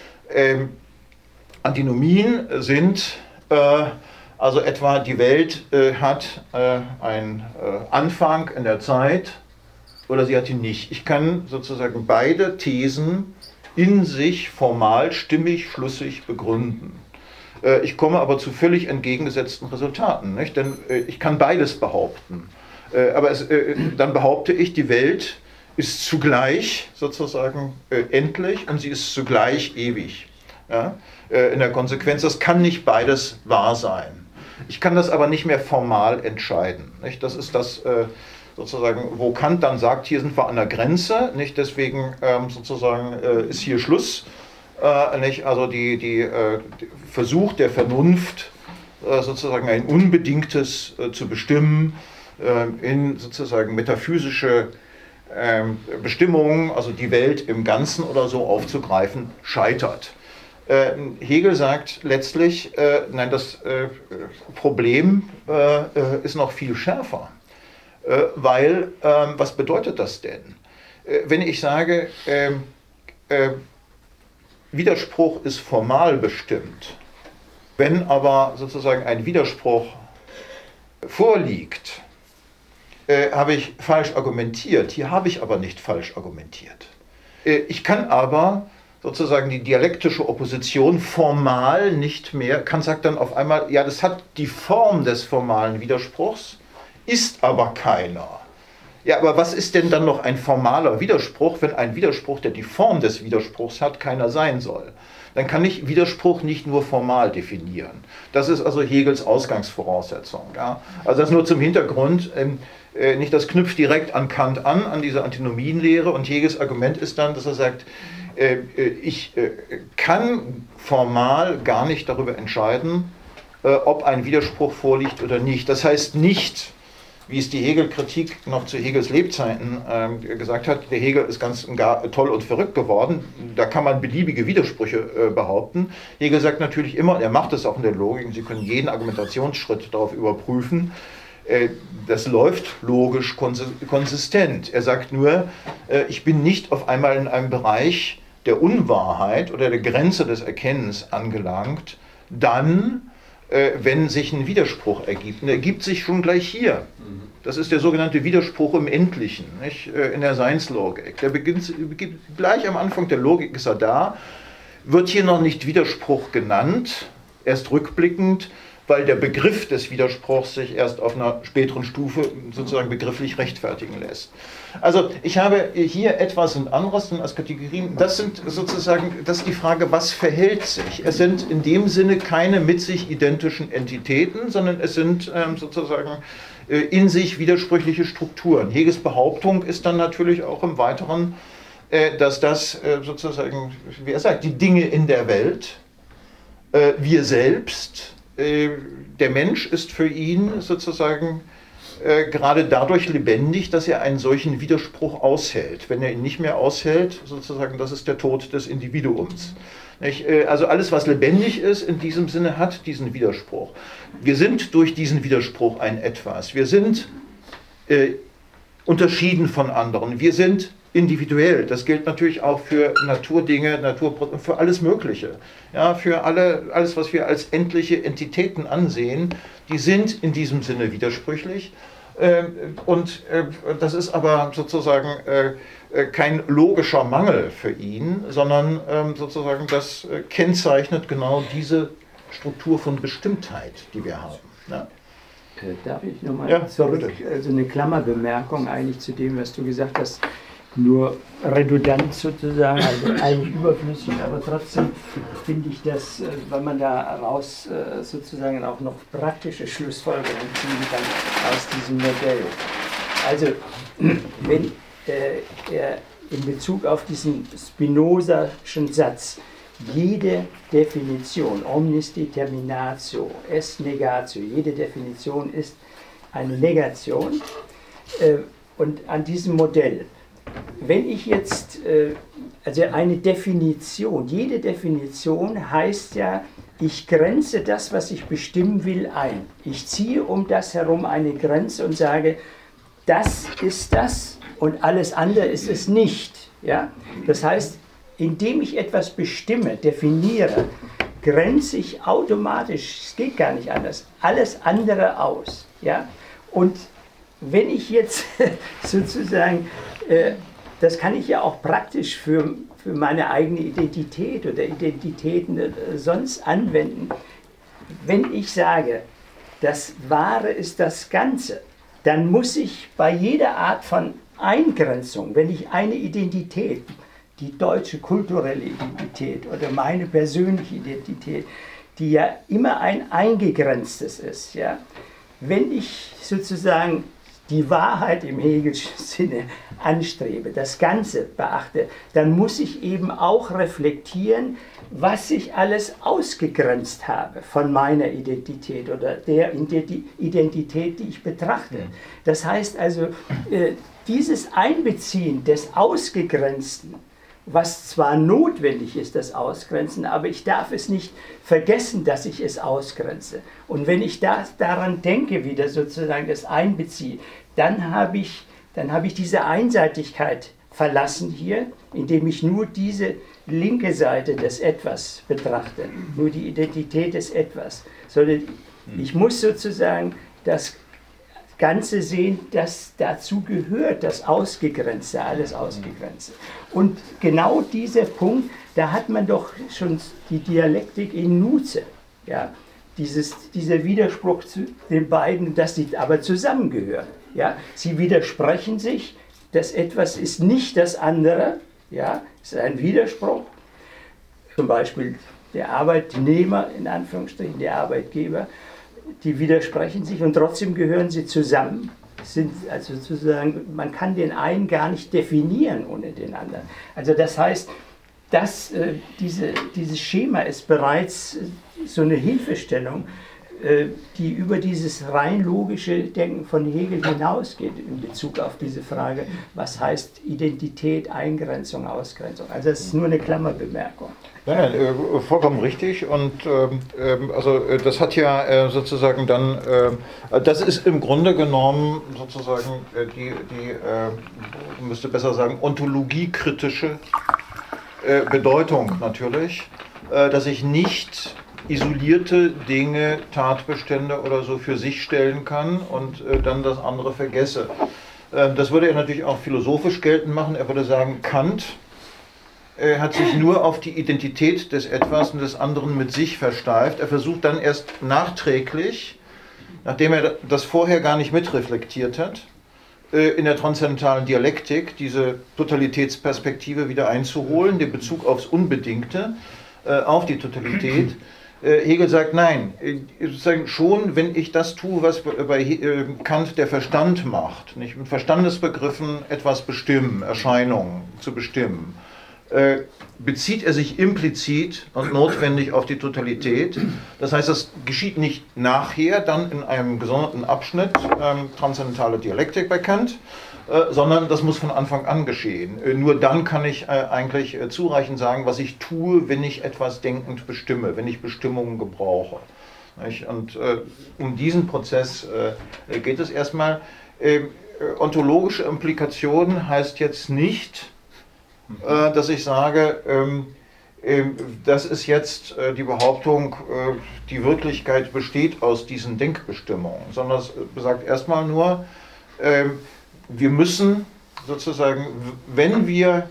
Antinomien sind also etwa, die Welt hat einen Anfang in der Zeit, oder sie hat ihn nicht. Ich kann sozusagen beide Thesen in sich formal, stimmig, schlüssig begründen. Ich komme aber zu völlig entgegengesetzten Resultaten, nicht? Denn ich kann beides behaupten. Aber dann behaupte ich, die Welt ist zugleich sozusagen endlich und sie ist zugleich ewig. Ja? In der Konsequenz, das kann nicht beides wahr sein. Ich kann das aber nicht mehr formal entscheiden. Nicht? Das ist das sozusagen, wo Kant dann sagt, hier sind wir an der Grenze, nicht? Deswegen sozusagen ist hier Schluss. Nicht? Also der Versuch der Vernunft, sozusagen ein Unbedingtes zu bestimmen, in sozusagen metaphysische Bestimmungen, also die Welt im Ganzen oder so aufzugreifen, scheitert. Hegel sagt letztlich, nein, das Problem ist noch viel schärfer. Weil, was bedeutet das denn? Wenn ich sage, Widerspruch ist formal bestimmt, wenn aber sozusagen ein Widerspruch vorliegt, habe ich falsch argumentiert. Hier habe ich aber nicht falsch argumentiert. Ich kann aber sozusagen die dialektische Opposition formal nicht mehr, Kant sagt dann auf einmal, ja, das hat die Form des formalen Widerspruchs, ist aber keiner. Ja, aber was ist denn dann noch ein formaler Widerspruch, wenn ein Widerspruch, der die Form des Widerspruchs hat, keiner sein soll? Dann kann ich Widerspruch nicht nur formal definieren. Das ist also Hegels Ausgangsvoraussetzung. Ja? Also das nur zum Hintergrund. Nicht, das knüpft direkt an Kant an diese Antinomienlehre. Und Hegels Argument ist dann, dass er sagt, ich kann formal gar nicht darüber entscheiden, ob ein Widerspruch vorliegt oder nicht. Das heißt nicht, wie es die Hegel-Kritik noch zu Hegels Lebzeiten gesagt hat, der Hegel ist ganz und gar toll und verrückt geworden. Da kann man beliebige Widersprüche behaupten. Hegel sagt natürlich immer, und er macht es auch in der Logik, Sie können jeden Argumentationsschritt darauf überprüfen, das läuft logisch konsistent. Er sagt nur, ich bin nicht auf einmal in einem Bereich der Unwahrheit oder der Grenze des Erkennens angelangt, dann, wenn sich ein Widerspruch ergibt. Und er ergibt sich schon gleich hier. Das ist der sogenannte Widerspruch im Endlichen, nicht? In der Seinslogik. Der beginnt gleich am Anfang der Logik, ist er da, wird hier noch nicht Widerspruch genannt, erst rückblickend, weil der Begriff des Widerspruchs sich erst auf einer späteren Stufe sozusagen begrifflich rechtfertigen lässt. Also ich habe hier etwas und anderes als Kategorien. Das sind sozusagen, das ist die Frage, was verhält sich? Es sind in dem Sinne keine mit sich identischen Entitäten, sondern es sind sozusagen in sich widersprüchliche Strukturen. Hegels Behauptung ist dann natürlich auch im Weiteren, dass das sozusagen, wie er sagt, die Dinge in der Welt, wir selbst, der Mensch ist für ihn sozusagen gerade dadurch lebendig, dass er einen solchen Widerspruch aushält. Wenn er ihn nicht mehr aushält, sozusagen, das ist der Tod des Individuums. Nicht? Also alles, was lebendig ist, in diesem Sinne hat diesen Widerspruch. Wir sind durch diesen Widerspruch ein Etwas. Wir sind unterschieden von anderen. Wir sind individuell. Das gilt natürlich auch für Naturdinge, für alles Mögliche. Ja, für alles, was wir als endliche Entitäten ansehen, die sind in diesem Sinne widersprüchlich. Und das ist aber sozusagen kein logischer Mangel für ihn, sondern sozusagen das kennzeichnet genau diese Struktur von Bestimmtheit, die wir haben. Ja. Darf ich nochmal zurück, also eine Klammerbemerkung eigentlich zu dem, was du gesagt hast, nur redundant sozusagen, also eigentlich überflüssig, aber trotzdem finde ich das, weil man daraus sozusagen auch noch praktische Schlussfolgerungen ziehen kann aus diesem Modell. Also, wenn er in Bezug auf diesen Spinozaschen Satz jede Definition, omnis determinatio, est negatio, jede Definition ist eine Negation, und an diesem Modell, wenn ich jetzt, also eine Definition, jede Definition heißt ja, ich grenze das, was ich bestimmen will, ein. Ich ziehe um das herum eine Grenze und sage, das ist das und alles andere ist es nicht. Ja? Das heißt, indem ich etwas bestimme, definiere, grenze ich automatisch, es geht gar nicht anders, alles andere aus. Ja? Und wenn ich jetzt sozusagen, das kann ich ja auch praktisch für meine eigene Identität oder Identitäten sonst anwenden. Wenn ich sage, das Wahre ist das Ganze, dann muss ich bei jeder Art von Eingrenzung, wenn ich eine Identität, die deutsche kulturelle Identität oder meine persönliche Identität, die ja immer ein eingegrenztes ist, ja, wenn ich sozusagen die Wahrheit im Hegelschen Sinne anstrebe, das Ganze beachte, dann muss ich eben auch reflektieren, was ich alles ausgegrenzt habe von meiner Identität oder der Identität, die ich betrachte. Das heißt also, dieses Einbeziehen des Ausgegrenzten, was zwar notwendig ist, das Ausgrenzen, aber ich darf es nicht vergessen, dass ich es ausgrenze. Und wenn ich daran denke, wieder sozusagen das einbeziehe, dann habe ich diese Einseitigkeit verlassen hier, indem ich nur diese linke Seite des Etwas betrachte, nur die Identität des Etwas. Sondern ich muss sozusagen das Ganze sehen, das dazu gehört, das Ausgegrenzte, alles Ausgegrenzte. Und genau dieser Punkt, da hat man doch schon die Dialektik in Nuze, ja, dieser Widerspruch zu den beiden, dass sie aber zusammengehören. Ja. Sie widersprechen sich, das Etwas ist nicht das andere, ja, ist ein Widerspruch. Zum Beispiel der Arbeitnehmer, in Anführungsstrichen, der Arbeitgeber, die widersprechen sich und trotzdem gehören sie zusammen. Sind also sozusagen, man kann den einen gar nicht definieren ohne den anderen. Also das heißt, dieses Schema ist bereits so eine Hilfestellung die über dieses rein logische Denken von Hegel hinausgeht in Bezug auf diese Frage, was heißt Identität, Eingrenzung, Ausgrenzung. Also das ist nur eine Klammerbemerkung. Ja, vollkommen richtig. Und also das hat ja sozusagen dann, das ist im Grunde genommen sozusagen müsste besser sagen, ontologiekritische Bedeutung natürlich, dass ich nicht isolierte Dinge, Tatbestände oder so für sich stellen kann und dann das andere vergesse. Das würde er natürlich auch philosophisch geltend machen. Er würde sagen, Kant hat sich nur auf die Identität des Etwas und des anderen mit sich versteift. Er versucht dann erst nachträglich, nachdem er das vorher gar nicht mitreflektiert hat, in der transzendentalen Dialektik diese Totalitätsperspektive wieder einzuholen, den Bezug aufs Unbedingte, auf die Totalität. Hegel sagt, nein, schon wenn ich das tue, was bei Kant der Verstand macht, nicht mit Verstandesbegriffen etwas bestimmen, Erscheinungen zu bestimmen, bezieht er sich implizit und notwendig auf die Totalität. Das heißt, das geschieht nicht nachher, dann in einem gesonderten Abschnitt, transzendentale Dialektik bei Kant, sondern das muss von Anfang an geschehen. Nur dann kann ich eigentlich zureichend sagen, was ich tue, wenn ich etwas denkend bestimme, wenn ich Bestimmungen gebrauche. Und um diesen Prozess geht es erstmal. Ontologische Implikation heißt jetzt nicht, dass ich sage, das ist jetzt die Behauptung, die Wirklichkeit besteht aus diesen Denkbestimmungen, sondern es besagt erstmal nur, wir müssen sozusagen, wenn wir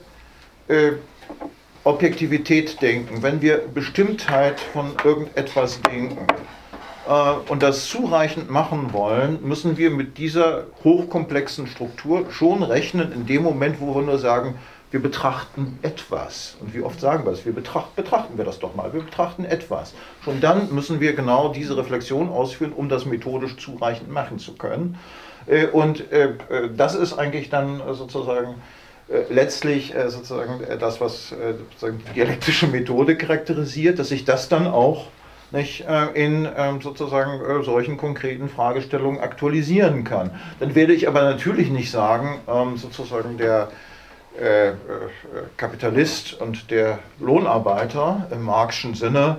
Objektivität denken, wenn wir Bestimmtheit von irgendetwas denken und das zureichend machen wollen, müssen wir mit dieser hochkomplexen Struktur schon rechnen in dem Moment, wo wir nur sagen, wir betrachten etwas. Und wie oft sagen wir das? Betrachten wir das doch mal. Wir betrachten etwas. Schon dann müssen wir genau diese Reflexion ausführen, um das methodisch zureichend machen zu können. Und das ist eigentlich dann sozusagen letztlich sozusagen das, was sozusagen die dialektische Methode charakterisiert, dass ich das dann auch nicht, in sozusagen solchen konkreten Fragestellungen aktualisieren kann. Dann werde ich aber natürlich nicht sagen, sozusagen der Kapitalist und der Lohnarbeiter im Marxischen Sinne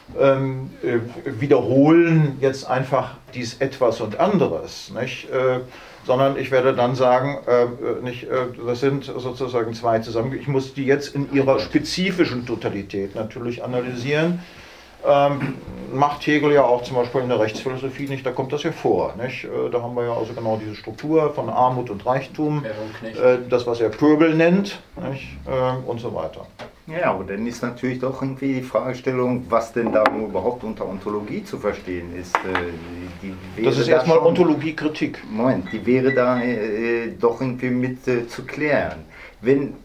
wiederholen jetzt einfach dies Etwas und anderes, nicht? Sondern ich werde dann sagen, das sind sozusagen zwei zusammen. Ich muss die jetzt in ihrer spezifischen Totalität natürlich analysieren. Macht Hegel ja auch zum Beispiel in der Rechtsphilosophie nicht, da kommt das ja vor. Nicht? Da haben wir ja also genau diese Struktur von Armut und Reichtum, das, was er Pöbel nennt, nicht? Und so weiter. Ja, aber dann ist natürlich doch irgendwie die Fragestellung, was denn da überhaupt unter Ontologie zu verstehen ist. Das ist erstmal Ontologiekritik. Moment, die wäre da doch irgendwie mit zu klären. Wenn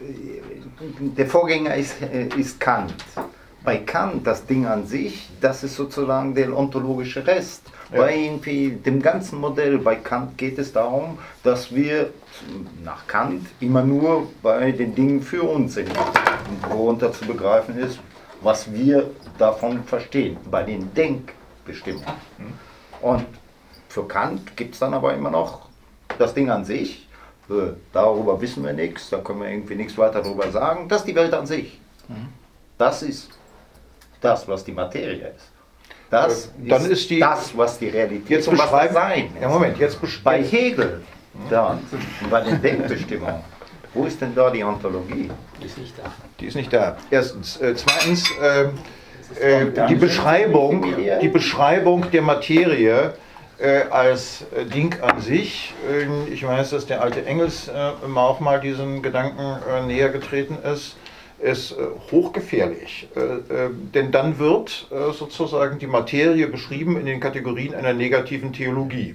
der Vorgänger ist Kant. Bei Kant, das Ding an sich, das ist sozusagen der ontologische Rest. Ja. Bei irgendwie dem ganzen Modell bei Kant geht es darum, dass wir nach Kant immer nur bei den Dingen für uns sind. Worunter zu begreifen ist, was wir davon verstehen, bei den Denkbestimmungen. Und für Kant gibt es dann aber immer noch das Ding an sich. Darüber wissen wir nichts, da können wir irgendwie nichts weiter darüber sagen. Das ist die Welt an sich. Das ist das, was die Materie ist. Das ist das, was die Realität jetzt und was das Sein ist. Ja, Moment, bei Hegel, dann, bei den Denkbestimmungen, wo ist denn da die Ontologie? Die ist nicht da. Die ist nicht da. Erstens. Zweitens, die Beschreibung der Materie als Ding an sich. Ich weiß, dass der alte Engels auch mal diesen Gedanken näher getreten ist hochgefährlich, denn dann wird sozusagen die Materie beschrieben in den Kategorien einer negativen Theologie.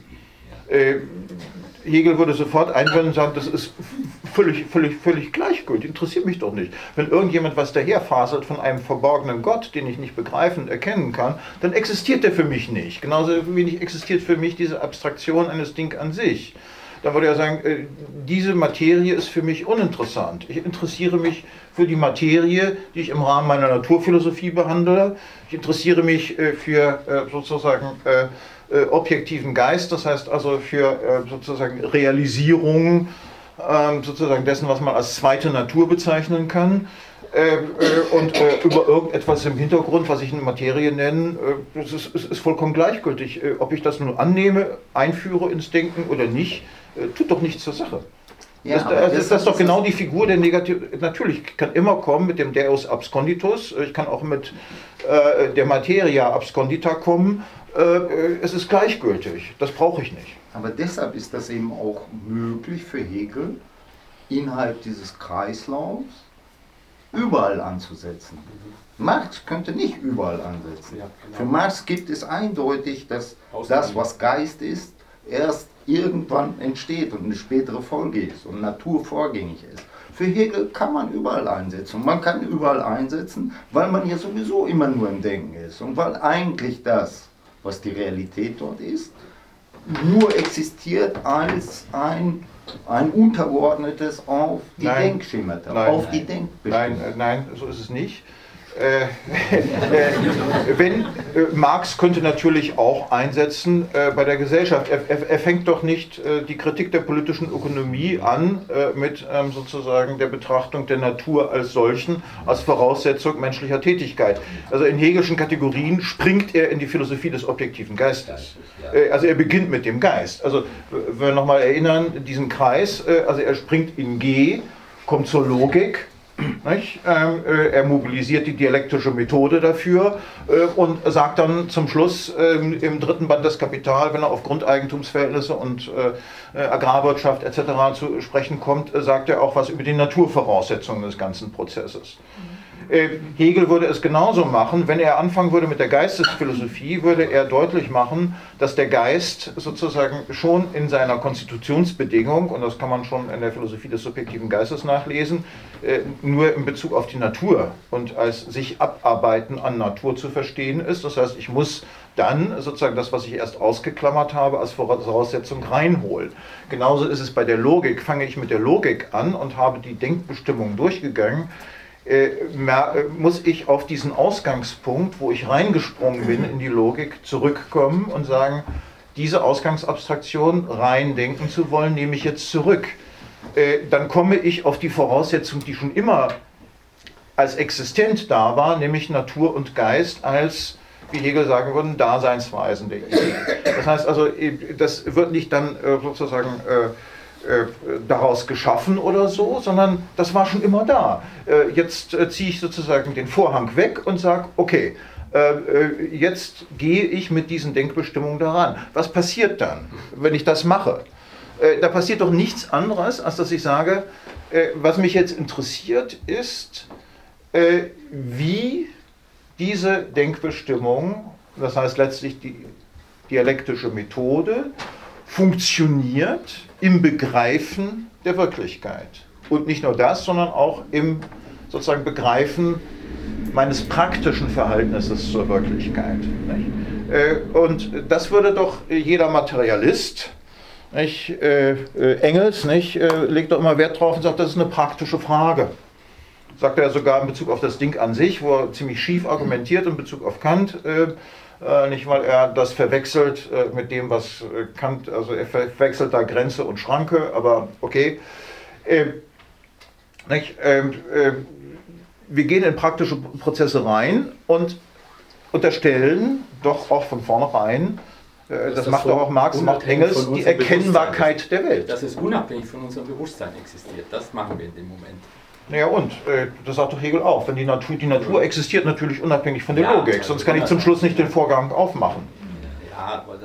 Hegel würde sofort einwenden und sagen, das ist völlig gleichgültig, interessiert mich doch nicht. Wenn irgendjemand was daherfaselt von einem verborgenen Gott, den ich nicht begreifen und erkennen kann, dann existiert der für mich nicht. Genauso wenig existiert für mich diese Abstraktion eines Ding an sich. dann würde er sagen, diese Materie ist für mich uninteressant. Ich interessiere mich für die Materie, die ich im Rahmen meiner Naturphilosophie behandle. Ich interessiere mich für sozusagen objektiven Geist, das heißt also für sozusagen Realisierung sozusagen dessen, was man als zweite Natur bezeichnen kann. Und über irgendetwas im Hintergrund, was ich eine Materie nenne, es ist vollkommen gleichgültig. Ob ich das nun annehme, einführe ins Denken oder nicht, tut doch nichts zur Sache. Ja, das ist doch genau die Figur der Negativ. Natürlich, ich kann immer kommen mit dem Deus absconditus, ich kann auch mit der Materia abscondita kommen. Es ist gleichgültig, das brauche ich nicht. Aber deshalb ist das eben auch möglich für Hegel, innerhalb dieses Kreislaufs überall anzusetzen. Marx könnte nicht überall ansetzen. Ja, genau. Für Marx gibt es eindeutig, dass das, was Geist ist, erst irgendwann entsteht und eine spätere Folge ist und naturvorgängig ist. Für Hegel kann man überall einsetzen. Und man kann überall einsetzen, weil man ja sowieso immer nur im Denken ist. Und weil eigentlich das, was die Realität dort ist, nur existiert als ein untergeordnetes auf die Denkschemata, auf die Denkbestimmung. Nein, so ist es nicht. Marx könnte natürlich auch einsetzen bei der Gesellschaft. Er fängt doch nicht die Kritik der politischen Ökonomie an mit sozusagen der Betrachtung der Natur als solchen, als Voraussetzung menschlicher Tätigkeit. Also in Hegelschen Kategorien springt er in die Philosophie des objektiven Geistes. Also er beginnt mit dem Geist. Also wenn wir nochmal erinnern, diesen Kreis, also er springt in G, kommt zur Logik. Er mobilisiert die dialektische Methode dafür und sagt dann zum Schluss im dritten Band des Kapital, wenn er auf Grundeigentumsverhältnisse und Agrarwirtschaft etc. zu sprechen kommt, sagt er auch was über die Naturvoraussetzungen des ganzen Prozesses. Hegel würde es genauso machen, wenn er anfangen würde mit der Geistesphilosophie, würde er deutlich machen, dass der Geist sozusagen schon in seiner Konstitutionsbedingung, und das kann man schon in der Philosophie des subjektiven Geistes nachlesen, nur in Bezug auf die Natur und als sich abarbeiten an Natur zu verstehen ist. Das heißt, ich muss dann sozusagen das, was ich erst ausgeklammert habe, als Voraussetzung reinholen. Genauso ist es bei der Logik. Fange ich mit der Logik an und habe die Denkbestimmung durchgegangen, muss ich auf diesen Ausgangspunkt, wo ich reingesprungen bin in die Logik, zurückkommen und sagen, diese Ausgangsabstraktion rein denken zu wollen, nehme ich jetzt zurück. Dann komme ich auf die Voraussetzung, die schon immer als existent da war, nämlich Natur und Geist als, wie Hegel sagen würde, Daseinsweisen der Idee. Das heißt also, das wird nicht dann sozusagen daraus geschaffen oder so, sondern das war schon immer da. Jetzt ziehe ich sozusagen den Vorhang weg und sage, okay, jetzt gehe ich mit diesen Denkbestimmungen daran. Was passiert dann, wenn ich das mache? Da passiert doch nichts anderes, als dass ich sage, was mich jetzt interessiert ist, wie diese Denkbestimmung, das heißt letztlich die dialektische Methode, funktioniert im Begreifen der Wirklichkeit. Und nicht nur das, sondern auch im sozusagen Begreifen meines praktischen Verhältnisses zur Wirklichkeit. Und das würde doch jeder Materialist, Engels, legt doch immer Wert drauf und sagt, das ist eine praktische Frage. Sagt er sogar in Bezug auf das Ding an sich, wo er ziemlich schief argumentiert in Bezug auf Kant, nicht weil er das verwechselt mit dem, was Kant, also er verwechselt da Grenze und Schranke, aber okay. Wir gehen in praktische Prozesse rein und unterstellen doch auch von vornherein, das macht doch auch Marx, macht Engels, die Erkennbarkeit der Welt. Dass es unabhängig von unserem Bewusstsein existiert, das machen wir in dem Moment. Naja und, das sagt doch Hegel auch, wenn die Natur existiert natürlich unabhängig von der Logik, sonst kann ich zum Schluss nicht den Vorgang aufmachen. Ja, aber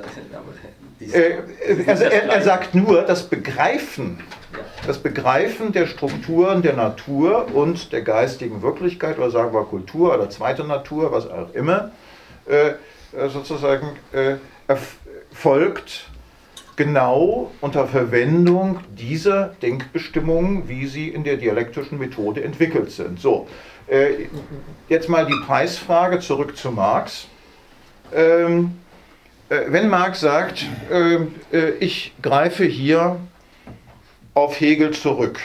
er sagt nur, das Begreifen der Strukturen der Natur und der geistigen Wirklichkeit, oder sagen wir Kultur oder zweite Natur, was auch immer, sozusagen erfolgt genau unter Verwendung dieser Denkbestimmungen, wie sie in der dialektischen Methode entwickelt sind. So, jetzt mal die Preisfrage zurück zu Marx. Wenn Marx sagt, ich greife hier auf Hegel zurück.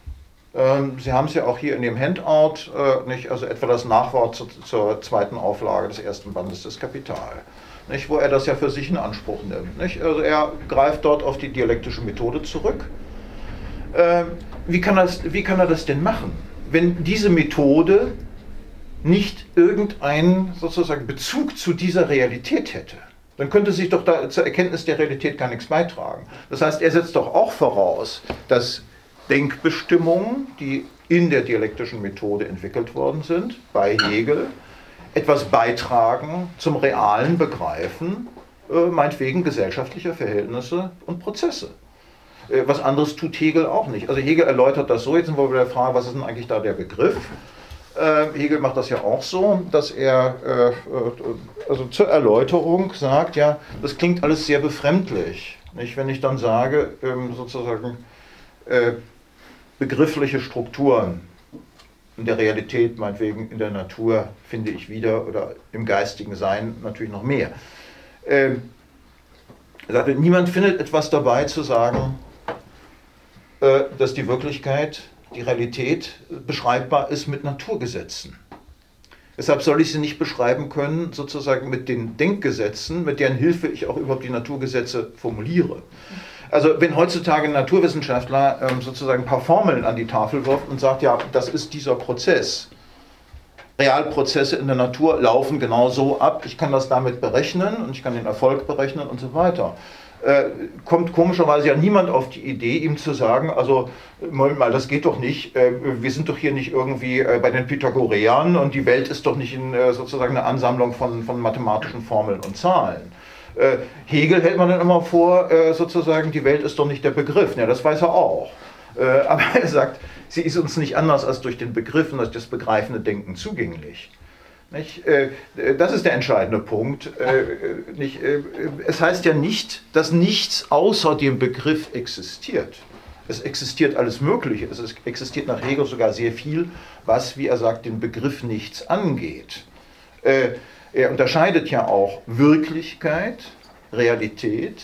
Sie haben es ja auch hier in dem Handout, nicht? Also etwa das Nachwort zur zweiten Auflage des ersten Bandes des Kapital, nicht? Wo er das ja für sich in Anspruch nimmt. Nicht? Also er greift dort auf die dialektische Methode zurück. Wie kann er das denn machen, wenn diese Methode nicht irgendeinen sozusagen Bezug zu dieser Realität hätte? Dann könnte sich doch da zur Erkenntnis der Realität gar nichts beitragen. Das heißt, er setzt doch auch voraus, dass Denkbestimmungen, die in der dialektischen Methode entwickelt worden sind, bei Hegel, etwas beitragen zum realen Begreifen, meinetwegen gesellschaftlicher Verhältnisse und Prozesse. Was anderes tut Hegel auch nicht. Also Hegel erläutert das so, jetzt sind wir bei der Frage, was ist denn eigentlich da der Begriff? Hegel macht das ja auch so, dass er also zur Erläuterung sagt, ja, das klingt alles sehr befremdlich. Nicht? Wenn ich dann sage, sozusagen begriffliche Strukturen in der Realität, meinetwegen in der Natur, finde ich wieder, oder im geistigen Sein natürlich noch mehr. Er sagte, niemand findet etwas dabei zu sagen, dass die Wirklichkeit, die Realität beschreibbar ist mit Naturgesetzen. Deshalb soll ich sie nicht beschreiben können, sozusagen mit den Denkgesetzen, mit deren Hilfe ich auch überhaupt die Naturgesetze formuliere. Also wenn heutzutage ein Naturwissenschaftler sozusagen ein paar Formeln an die Tafel wirft und sagt, ja, das ist dieser Prozess. Realprozesse in der Natur laufen genau so ab, ich kann das damit berechnen und ich kann den Erfolg berechnen und so weiter. Kommt komischerweise ja niemand auf die Idee, ihm zu sagen, also Moment mal, das geht doch nicht, wir sind doch hier nicht irgendwie bei den Pythagoreern und die Welt ist doch nicht sozusagen eine Ansammlung von mathematischen Formeln und Zahlen. Hegel hält man dann immer vor, sozusagen, die Welt ist doch nicht der Begriff. Ja, das weiß er auch. Aber er sagt, sie ist uns nicht anders als durch den Begriff und durch das begreifende Denken zugänglich. Nicht? Das ist der entscheidende Punkt. Es heißt ja nicht, dass nichts außer dem Begriff existiert. Es existiert alles Mögliche. Es existiert nach Hegel sogar sehr viel, was, wie er sagt, den Begriff nichts angeht. Er unterscheidet ja auch Wirklichkeit, Realität,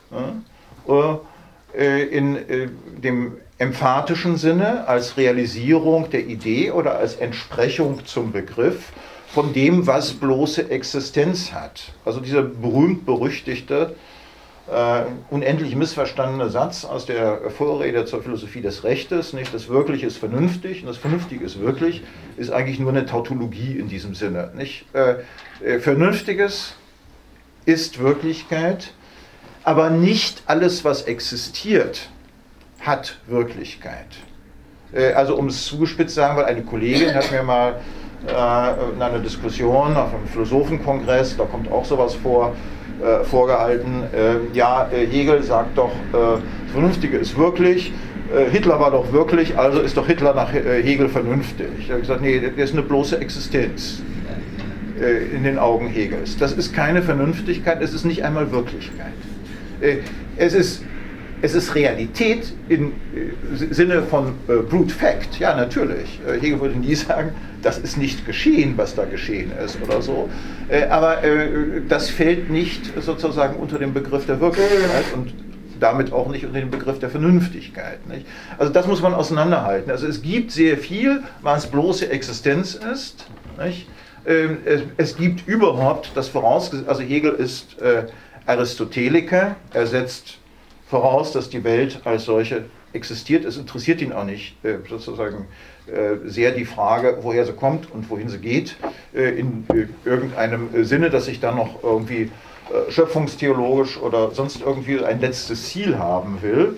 in dem emphatischen Sinne als Realisierung der Idee oder als Entsprechung zum Begriff von dem, was bloße Existenz hat. Also dieser berühmt-berüchtigte, unendlich missverstandene Satz aus der Vorrede zur Philosophie des Rechtes, nicht? Das Wirkliche ist vernünftig und das Vernünftige ist wirklich, ist eigentlich nur eine Tautologie in diesem Sinne. Nicht? Vernünftiges ist Wirklichkeit, aber nicht alles, was existiert, hat Wirklichkeit. Also um es zugespitzt zu sagen, weil eine Kollegin hat mir mal in einer Diskussion auf einem Philosophenkongress, da kommt auch sowas vor, vorgehalten, Hegel sagt doch, das Vernünftige ist wirklich, Hitler war doch wirklich, also ist doch Hitler nach Hegel vernünftig. Ich habe gesagt, nee, das ist eine bloße Existenz in den Augen Hegels. Das ist keine Vernünftigkeit, es ist nicht einmal Wirklichkeit. Es ist Realität im Sinne von Brute Fact, ja natürlich. Hegel würde nie sagen, das ist nicht geschehen, was da geschehen ist oder so. Aber das fällt nicht sozusagen unter den Begriff der Wirklichkeit und damit auch nicht unter den Begriff der Vernünftigkeit. Nicht? Also das muss man auseinanderhalten. Also es gibt sehr viel, was bloße Existenz ist. Nicht? Es gibt überhaupt das vorausgesetzt, also Hegel ist Aristoteliker, er setzt voraus, dass die Welt als solche existiert. Es interessiert ihn auch nicht sozusagen sehr die Frage, woher sie kommt und wohin sie geht, in irgendeinem Sinne, dass ich dann noch irgendwie schöpfungstheologisch oder sonst irgendwie ein letztes Ziel haben will.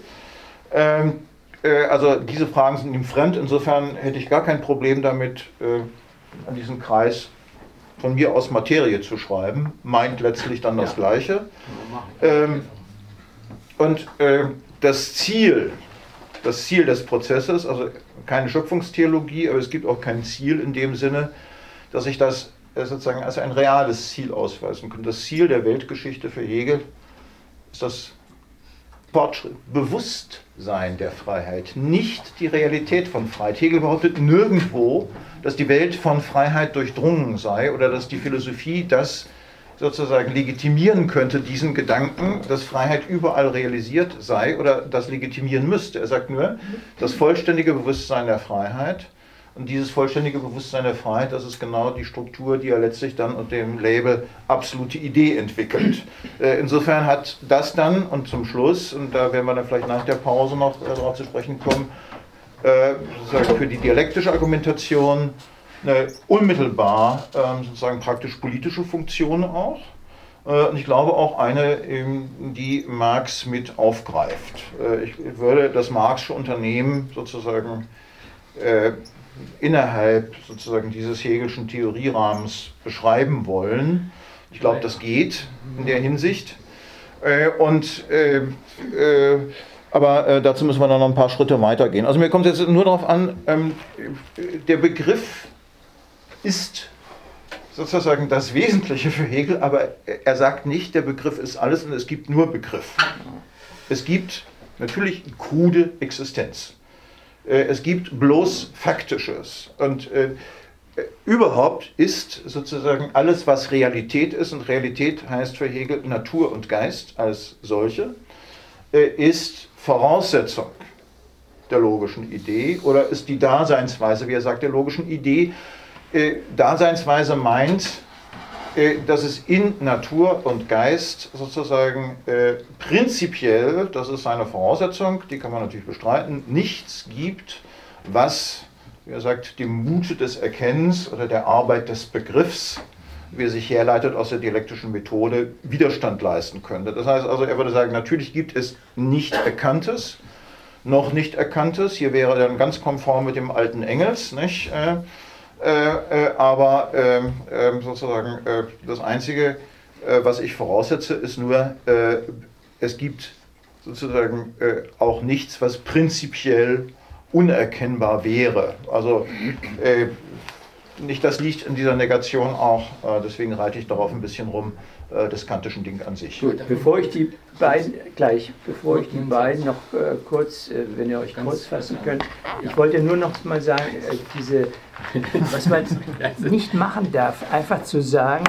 Also diese Fragen sind ihm fremd, insofern hätte ich gar kein Problem damit, an diesen Kreis von mir aus Materie zu schreiben, meint letztlich dann das Gleiche. Und das Ziel des Prozesses, also keine Schöpfungstheologie, aber es gibt auch kein Ziel in dem Sinne, dass ich das sozusagen als ein reales Ziel ausweisen kann. Das Ziel der Weltgeschichte für Hegel ist das Bewusstsein der Freiheit, nicht die Realität von Freiheit. Hegel behauptet nirgendwo, dass die Welt von Freiheit durchdrungen sei oder dass die Philosophie das sozusagen legitimieren könnte, diesen Gedanken, dass Freiheit überall realisiert sei oder das legitimieren müsste. Er sagt nur, das vollständige Bewusstsein der Freiheit. Und dieses vollständige Bewusstsein der Freiheit, das ist genau die Struktur, die er letztlich dann unter dem Label absolute Idee entwickelt. Insofern hat das dann, und zum Schluss, und da werden wir dann vielleicht nach der Pause noch darauf zu sprechen kommen, sozusagen für die dialektische Argumentation eine unmittelbar sozusagen praktisch-politische Funktion auch. Und ich glaube auch eine, die Marx mit aufgreift. Ich würde das Marxische Unternehmen sozusagen innerhalb sozusagen dieses Hegelschen Theorierahmens beschreiben wollen. Ich glaube, das geht in der Hinsicht. Aber dazu müssen wir dann noch ein paar Schritte weitergehen. Also mir kommt jetzt nur darauf an, der Begriff ist sozusagen das Wesentliche für Hegel, aber er sagt nicht, der Begriff ist alles und es gibt nur Begriff. Es gibt natürlich krude Existenz. Es gibt bloß Faktisches. Und überhaupt ist sozusagen alles, was Realität ist, und Realität heißt für Hegel Natur und Geist als solche, ist Voraussetzung der logischen Idee oder ist die Daseinsweise, wie er sagt, der logischen Idee. Daseinsweise meint, dass es in Natur und Geist sozusagen prinzipiell, das ist seine Voraussetzung, die kann man natürlich bestreiten, nichts gibt, was, wie er sagt, dem Mute des Erkennens oder der Arbeit des Begriffs, wie er sich herleitet aus der dialektischen Methode, Widerstand leisten könnte. Das heißt also, er würde sagen, natürlich gibt es nicht Erkanntes, noch nicht Erkanntes, hier wäre dann ganz konform mit dem alten Engels, nicht? Aber sozusagen das Einzige, was ich voraussetze, ist nur, es gibt sozusagen auch nichts, was prinzipiell unerkennbar wäre. Also nicht das liegt in dieser Negation auch, deswegen reite ich darauf ein bisschen rum, des kantischen Ding an sich. Gut, bevor ich die beiden noch kurz, wenn ihr euch kurz fassen könnt, ich wollte nur noch mal sagen, was man nicht machen darf, einfach zu sagen,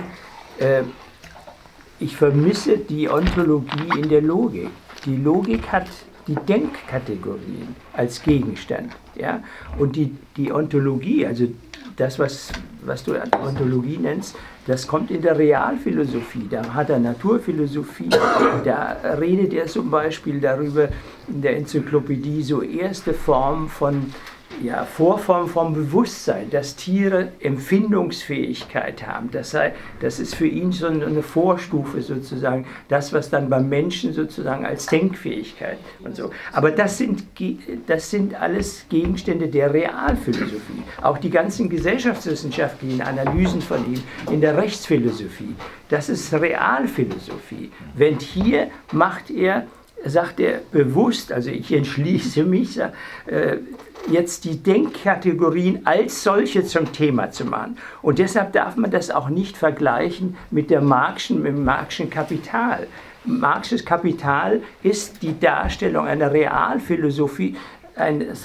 ich vermisse die Ontologie in der Logik. Die Logik hat die Denkkategorien als Gegenstand, ja? Und die Ontologie, also das, was du Ontologie nennst, das kommt in der Realphilosophie. Da hat er Naturphilosophie, da redet er zum Beispiel darüber in der Enzyklopädie, so erste Form von, Vorform vom Bewusstsein, dass Tiere Empfindungsfähigkeit haben. Das ist für ihn so eine Vorstufe sozusagen, das, was dann beim Menschen sozusagen als Denkfähigkeit und so. Aber das sind alles Gegenstände der Realphilosophie. Auch die ganzen gesellschaftswissenschaftlichen Analysen von ihm in der Rechtsphilosophie, das ist Realphilosophie. Wenn hier sagt er bewusst, also ich entschließe mich, jetzt die Denkkategorien als solche zum Thema zu machen. Und deshalb darf man das auch nicht vergleichen mit dem Marxischen Kapital. Marxisches Kapital ist die Darstellung einer Realphilosophie, eines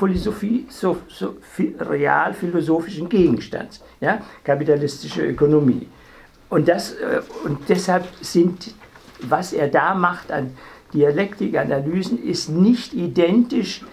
realphilosophischen Gegenstands, ja? Kapitalistische Ökonomie. Und deshalb was er da macht an Dialektikanalysen, ist nicht identisch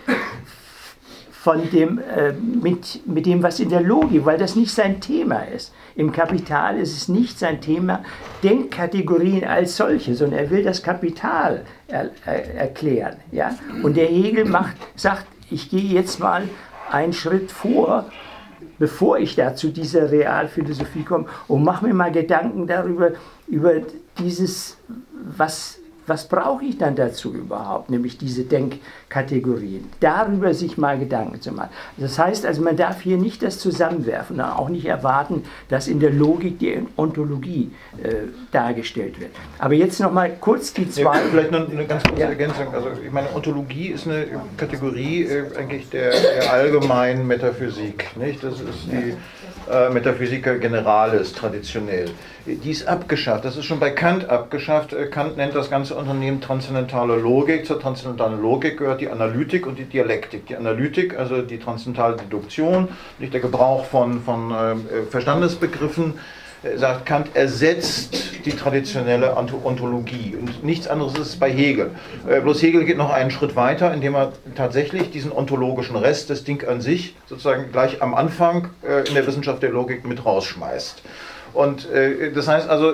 mit dem, was in der Logik, weil das nicht sein Thema ist. Im Kapital ist es nicht sein Thema, Denkkategorien als solche, sondern er will das Kapital erklären. Ja? Und der Hegel sagt, ich gehe jetzt mal einen Schritt vor, bevor ich da zu dieser Realphilosophie komme, und mache mir mal Gedanken darüber, über dieses, was brauche ich dann dazu überhaupt, nämlich diese Denkkategorien, darüber sich mal Gedanken zu machen. Das heißt also, man darf hier nicht das zusammenwerfen und auch nicht erwarten, dass in der Logik die Ontologie dargestellt wird. Aber jetzt noch mal kurz die zwei... Ja, vielleicht noch eine ganz kurze Ergänzung. Also ich meine, Ontologie ist eine Kategorie eigentlich der allgemeinen Metaphysik. Nicht? Das ist die Metaphysica Generalis traditionell. Die ist abgeschafft. Das ist schon bei Kant abgeschafft. Kant nennt das ganze Unternehmen transzendentale Logik. Zur transzendentalen Logik gehört die Analytik und die Dialektik. Die Analytik, also die transzendentale Deduktion, nicht der Gebrauch von Verstandesbegriffen, sagt Kant, ersetzt die traditionelle Ontologie. Und nichts anderes ist es bei Hegel. Bloß Hegel geht noch einen Schritt weiter, indem er tatsächlich diesen ontologischen Rest, das Ding an sich, sozusagen gleich am Anfang in der Wissenschaft der Logik mit rausschmeißt. Und das heißt also,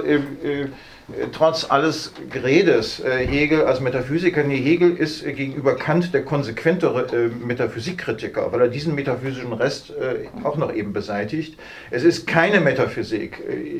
trotz alles Geredes, Hegel als Metaphysiker, nee, Hegel ist gegenüber Kant der konsequentere Metaphysikkritiker, weil er diesen metaphysischen Rest auch noch eben beseitigt. Es ist keine Metaphysik.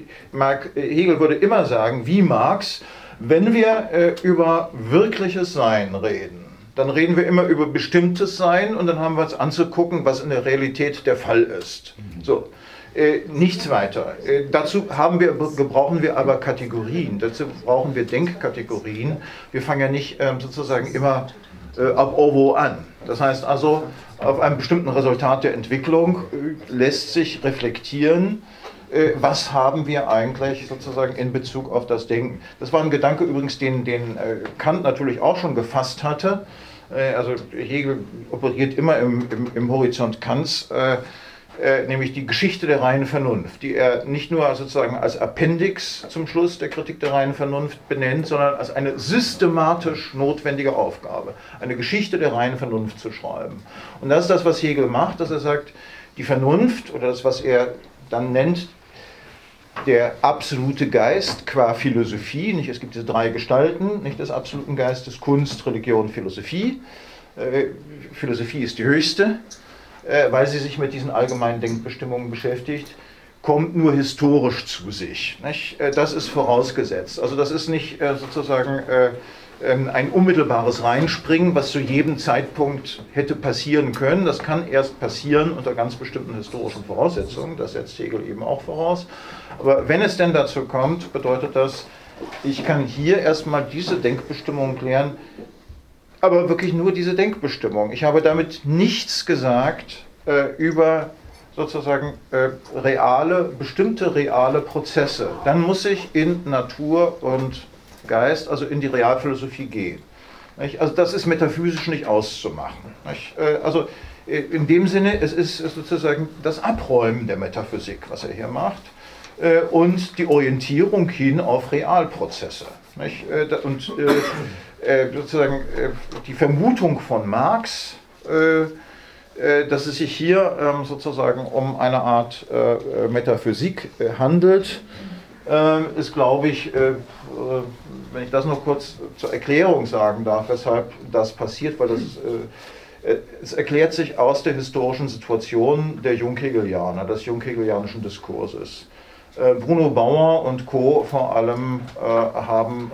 Hegel würde immer sagen, wie Marx, wenn wir über wirkliches Sein reden, dann reden wir immer über bestimmtes Sein und dann haben wir uns anzugucken, was in der Realität der Fall ist. So. Nichts weiter. Dazu gebrauchen wir aber Kategorien, dazu brauchen wir Denkkategorien. Wir fangen ja nicht sozusagen immer ab Ovo an. Das heißt also, auf einem bestimmten Resultat der Entwicklung lässt sich reflektieren, was haben wir eigentlich sozusagen in Bezug auf das Denken. Das war ein Gedanke übrigens, den Kant natürlich auch schon gefasst hatte. Also Hegel operiert immer im Horizont Kants, nämlich die Geschichte der reinen Vernunft, die er nicht nur sozusagen als Appendix zum Schluss der Kritik der reinen Vernunft benennt, sondern als eine systematisch notwendige Aufgabe, eine Geschichte der reinen Vernunft zu schreiben. Und das ist das, was Hegel macht, dass er sagt, die Vernunft oder das, was er dann nennt, der absolute Geist qua Philosophie, nicht, es gibt diese drei Gestalten, nicht, des absoluten Geistes, Kunst, Religion, Philosophie. Philosophie ist die höchste, weil sie sich mit diesen allgemeinen Denkbestimmungen beschäftigt, kommt nur historisch zu sich. Nicht? Das ist vorausgesetzt. Also das ist nicht sozusagen ein unmittelbares Reinspringen, was zu jedem Zeitpunkt hätte passieren können. Das kann erst passieren unter ganz bestimmten historischen Voraussetzungen. Das setzt Hegel eben auch voraus. Aber wenn es denn dazu kommt, bedeutet das, ich kann hier erstmal diese Denkbestimmung klären, aber wirklich nur diese Denkbestimmung. Ich habe damit nichts gesagt über sozusagen bestimmte reale Prozesse. Dann muss ich in Natur und Geist, also in die Realphilosophie gehen. Nicht? Also das ist metaphysisch nicht auszumachen. Nicht? Also in dem Sinne, es ist sozusagen das Abräumen der Metaphysik, was er hier macht, und die Orientierung hin auf Realprozesse. Nicht? Und sozusagen die Vermutung von Marx, dass es sich hier sozusagen um eine Art Metaphysik handelt, ist, glaube ich, wenn ich das noch kurz zur Erklärung sagen darf, weshalb das passiert, weil es erklärt sich aus der historischen Situation der Junghegelianer, des junghegelianischen Diskurses. Bruno Bauer und Co. vor allem haben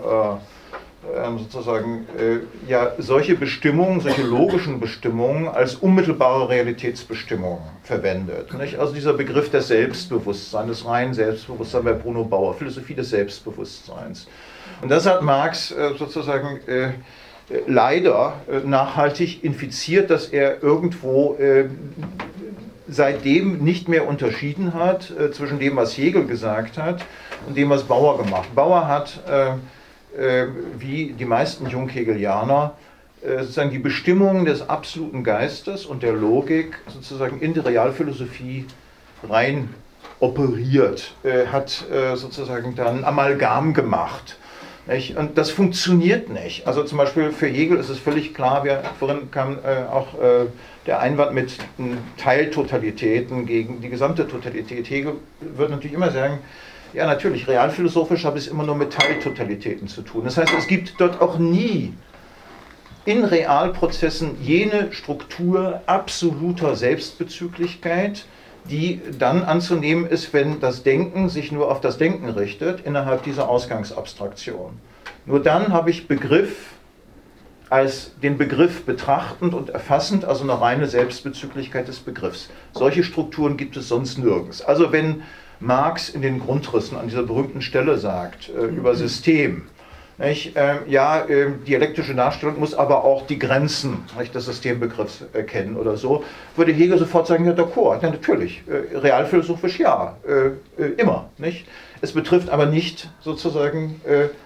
sozusagen ja solche Bestimmungen, solche logischen Bestimmungen als unmittelbare Realitätsbestimmungen verwendet. Nicht? Also dieser Begriff des Selbstbewusstseins, des reinen Selbstbewusstseins bei Bruno Bauer, Philosophie des Selbstbewusstseins. Und das hat Marx sozusagen leider nachhaltig infiziert, dass er irgendwo seitdem nicht mehr unterschieden hat zwischen dem, was Hegel gesagt hat und dem, was Bauer gemacht hat. Bauer hat wie die meisten Junghegelianer sozusagen die Bestimmungen des absoluten Geistes und der Logik sozusagen in die Realphilosophie rein operiert, hat sozusagen dann Amalgam gemacht. Nicht? Und das funktioniert nicht. Also zum Beispiel für Hegel ist es völlig klar, vorhin kam auch der Einwand mit Teiltotalitäten gegen die gesamte Totalität. Hegel wird natürlich immer sagen, ja, natürlich, realphilosophisch habe ich es immer nur mit Teiltotalitäten zu tun. Das heißt, es gibt dort auch nie in Realprozessen jene Struktur absoluter Selbstbezüglichkeit, die dann anzunehmen ist, wenn das Denken sich nur auf das Denken richtet, innerhalb dieser Ausgangsabstraktion. Nur dann habe ich Begriff als den Begriff betrachtend und erfassend, also eine reine Selbstbezüglichkeit des Begriffs. Solche Strukturen gibt es sonst nirgends. Also wenn Marx in den Grundrissen an dieser berühmten Stelle sagt, über System, nicht, dialektische Darstellung muss aber auch die Grenzen des Systembegriffs erkennen oder so, würde Hegel sofort sagen, ja d'accord, ja, natürlich, realphilosophisch ja, immer. Nicht? Es betrifft aber nicht sozusagen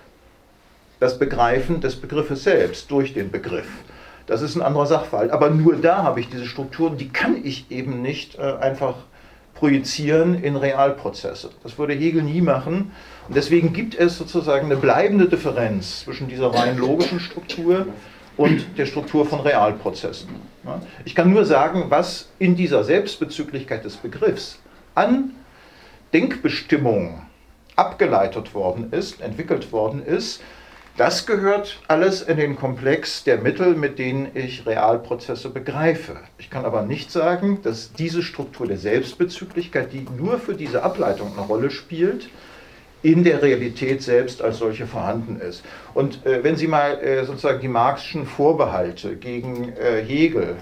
das Begreifen des Begriffes selbst durch den Begriff. Das ist ein anderer Sachverhalt, aber nur da habe ich diese Strukturen, die kann ich eben nicht einfach projizieren in Realprozesse. Das würde Hegel nie machen. Und deswegen gibt es sozusagen eine bleibende Differenz zwischen dieser rein logischen Struktur und der Struktur von Realprozessen. Ich kann nur sagen, was in dieser Selbstbezüglichkeit des Begriffs an Denkbestimmung abgeleitet worden ist, entwickelt worden ist, das gehört alles in den Komplex der Mittel, mit denen ich Realprozesse begreife. Ich kann aber nicht sagen, dass diese Struktur der Selbstbezüglichkeit, die nur für diese Ableitung eine Rolle spielt, in der Realität selbst als solche vorhanden ist. Und wenn Sie mal sozusagen die Marxischen Vorbehalte gegen Hegel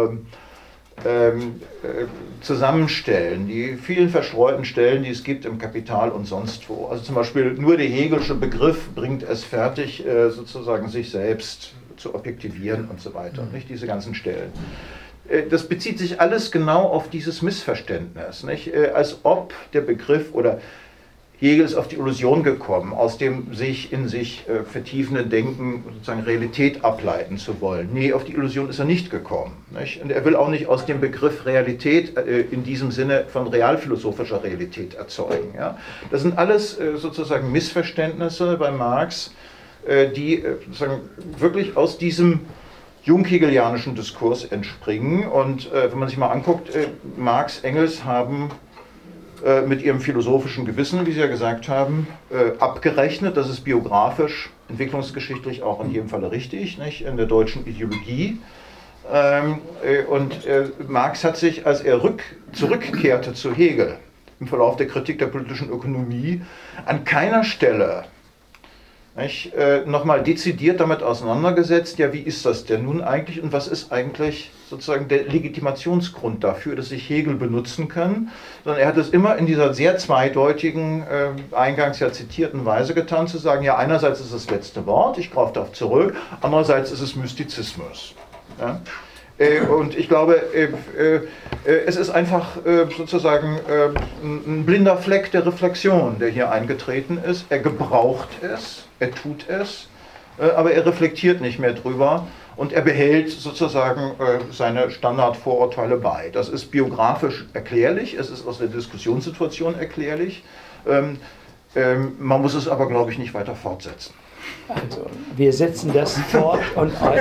zusammenstellen, die vielen verstreuten Stellen, die es gibt im Kapital und sonst wo. Also zum Beispiel nur der Hegelsche Begriff bringt es fertig, sozusagen sich selbst zu objektivieren und so weiter. Nicht diese ganzen Stellen. Das bezieht sich alles genau auf dieses Missverständnis, nicht? Als ob der Begriff oder Hegel ist auf die Illusion gekommen, aus dem sich in sich vertiefenden Denken sozusagen Realität ableiten zu wollen. Nee, auf die Illusion ist er nicht gekommen. Nicht? Und er will auch nicht aus dem Begriff Realität in diesem Sinne von realphilosophischer Realität erzeugen. Ja? Das sind alles sozusagen Missverständnisse bei Marx, die sozusagen wirklich aus diesem junghegelianischen Diskurs entspringen. Und wenn man sich mal anguckt, Marx, Engels haben mit ihrem philosophischen Gewissen, wie Sie ja gesagt haben, abgerechnet. Das ist biografisch, entwicklungsgeschichtlich auch in jedem Falle richtig, nicht? In der deutschen Ideologie. Und Marx hat sich, als er zurückkehrte zu Hegel, im Verlauf der Kritik der politischen Ökonomie, an keiner Stelle nochmal dezidiert damit auseinandergesetzt, ja, wie ist das denn nun eigentlich und was ist eigentlich sozusagen der Legitimationsgrund dafür, dass ich Hegel benutzen kann, sondern er hat es immer in dieser sehr zweideutigen, eingangs ja zitierten Weise getan, zu sagen, ja, einerseits ist es das letzte Wort, ich greife darauf zurück, andererseits ist es Mystizismus. Ja? Und ich glaube, es ist einfach sozusagen ein blinder Fleck der Reflexion, der hier eingetreten ist. Er gebraucht es, er tut es, aber er reflektiert nicht mehr drüber und er behält sozusagen seine Standardvorurteile bei. Das ist biografisch erklärlich, es ist aus der Diskussionssituation erklärlich. Man muss es aber, glaube ich, nicht weiter fortsetzen. Also, wir setzen das fort und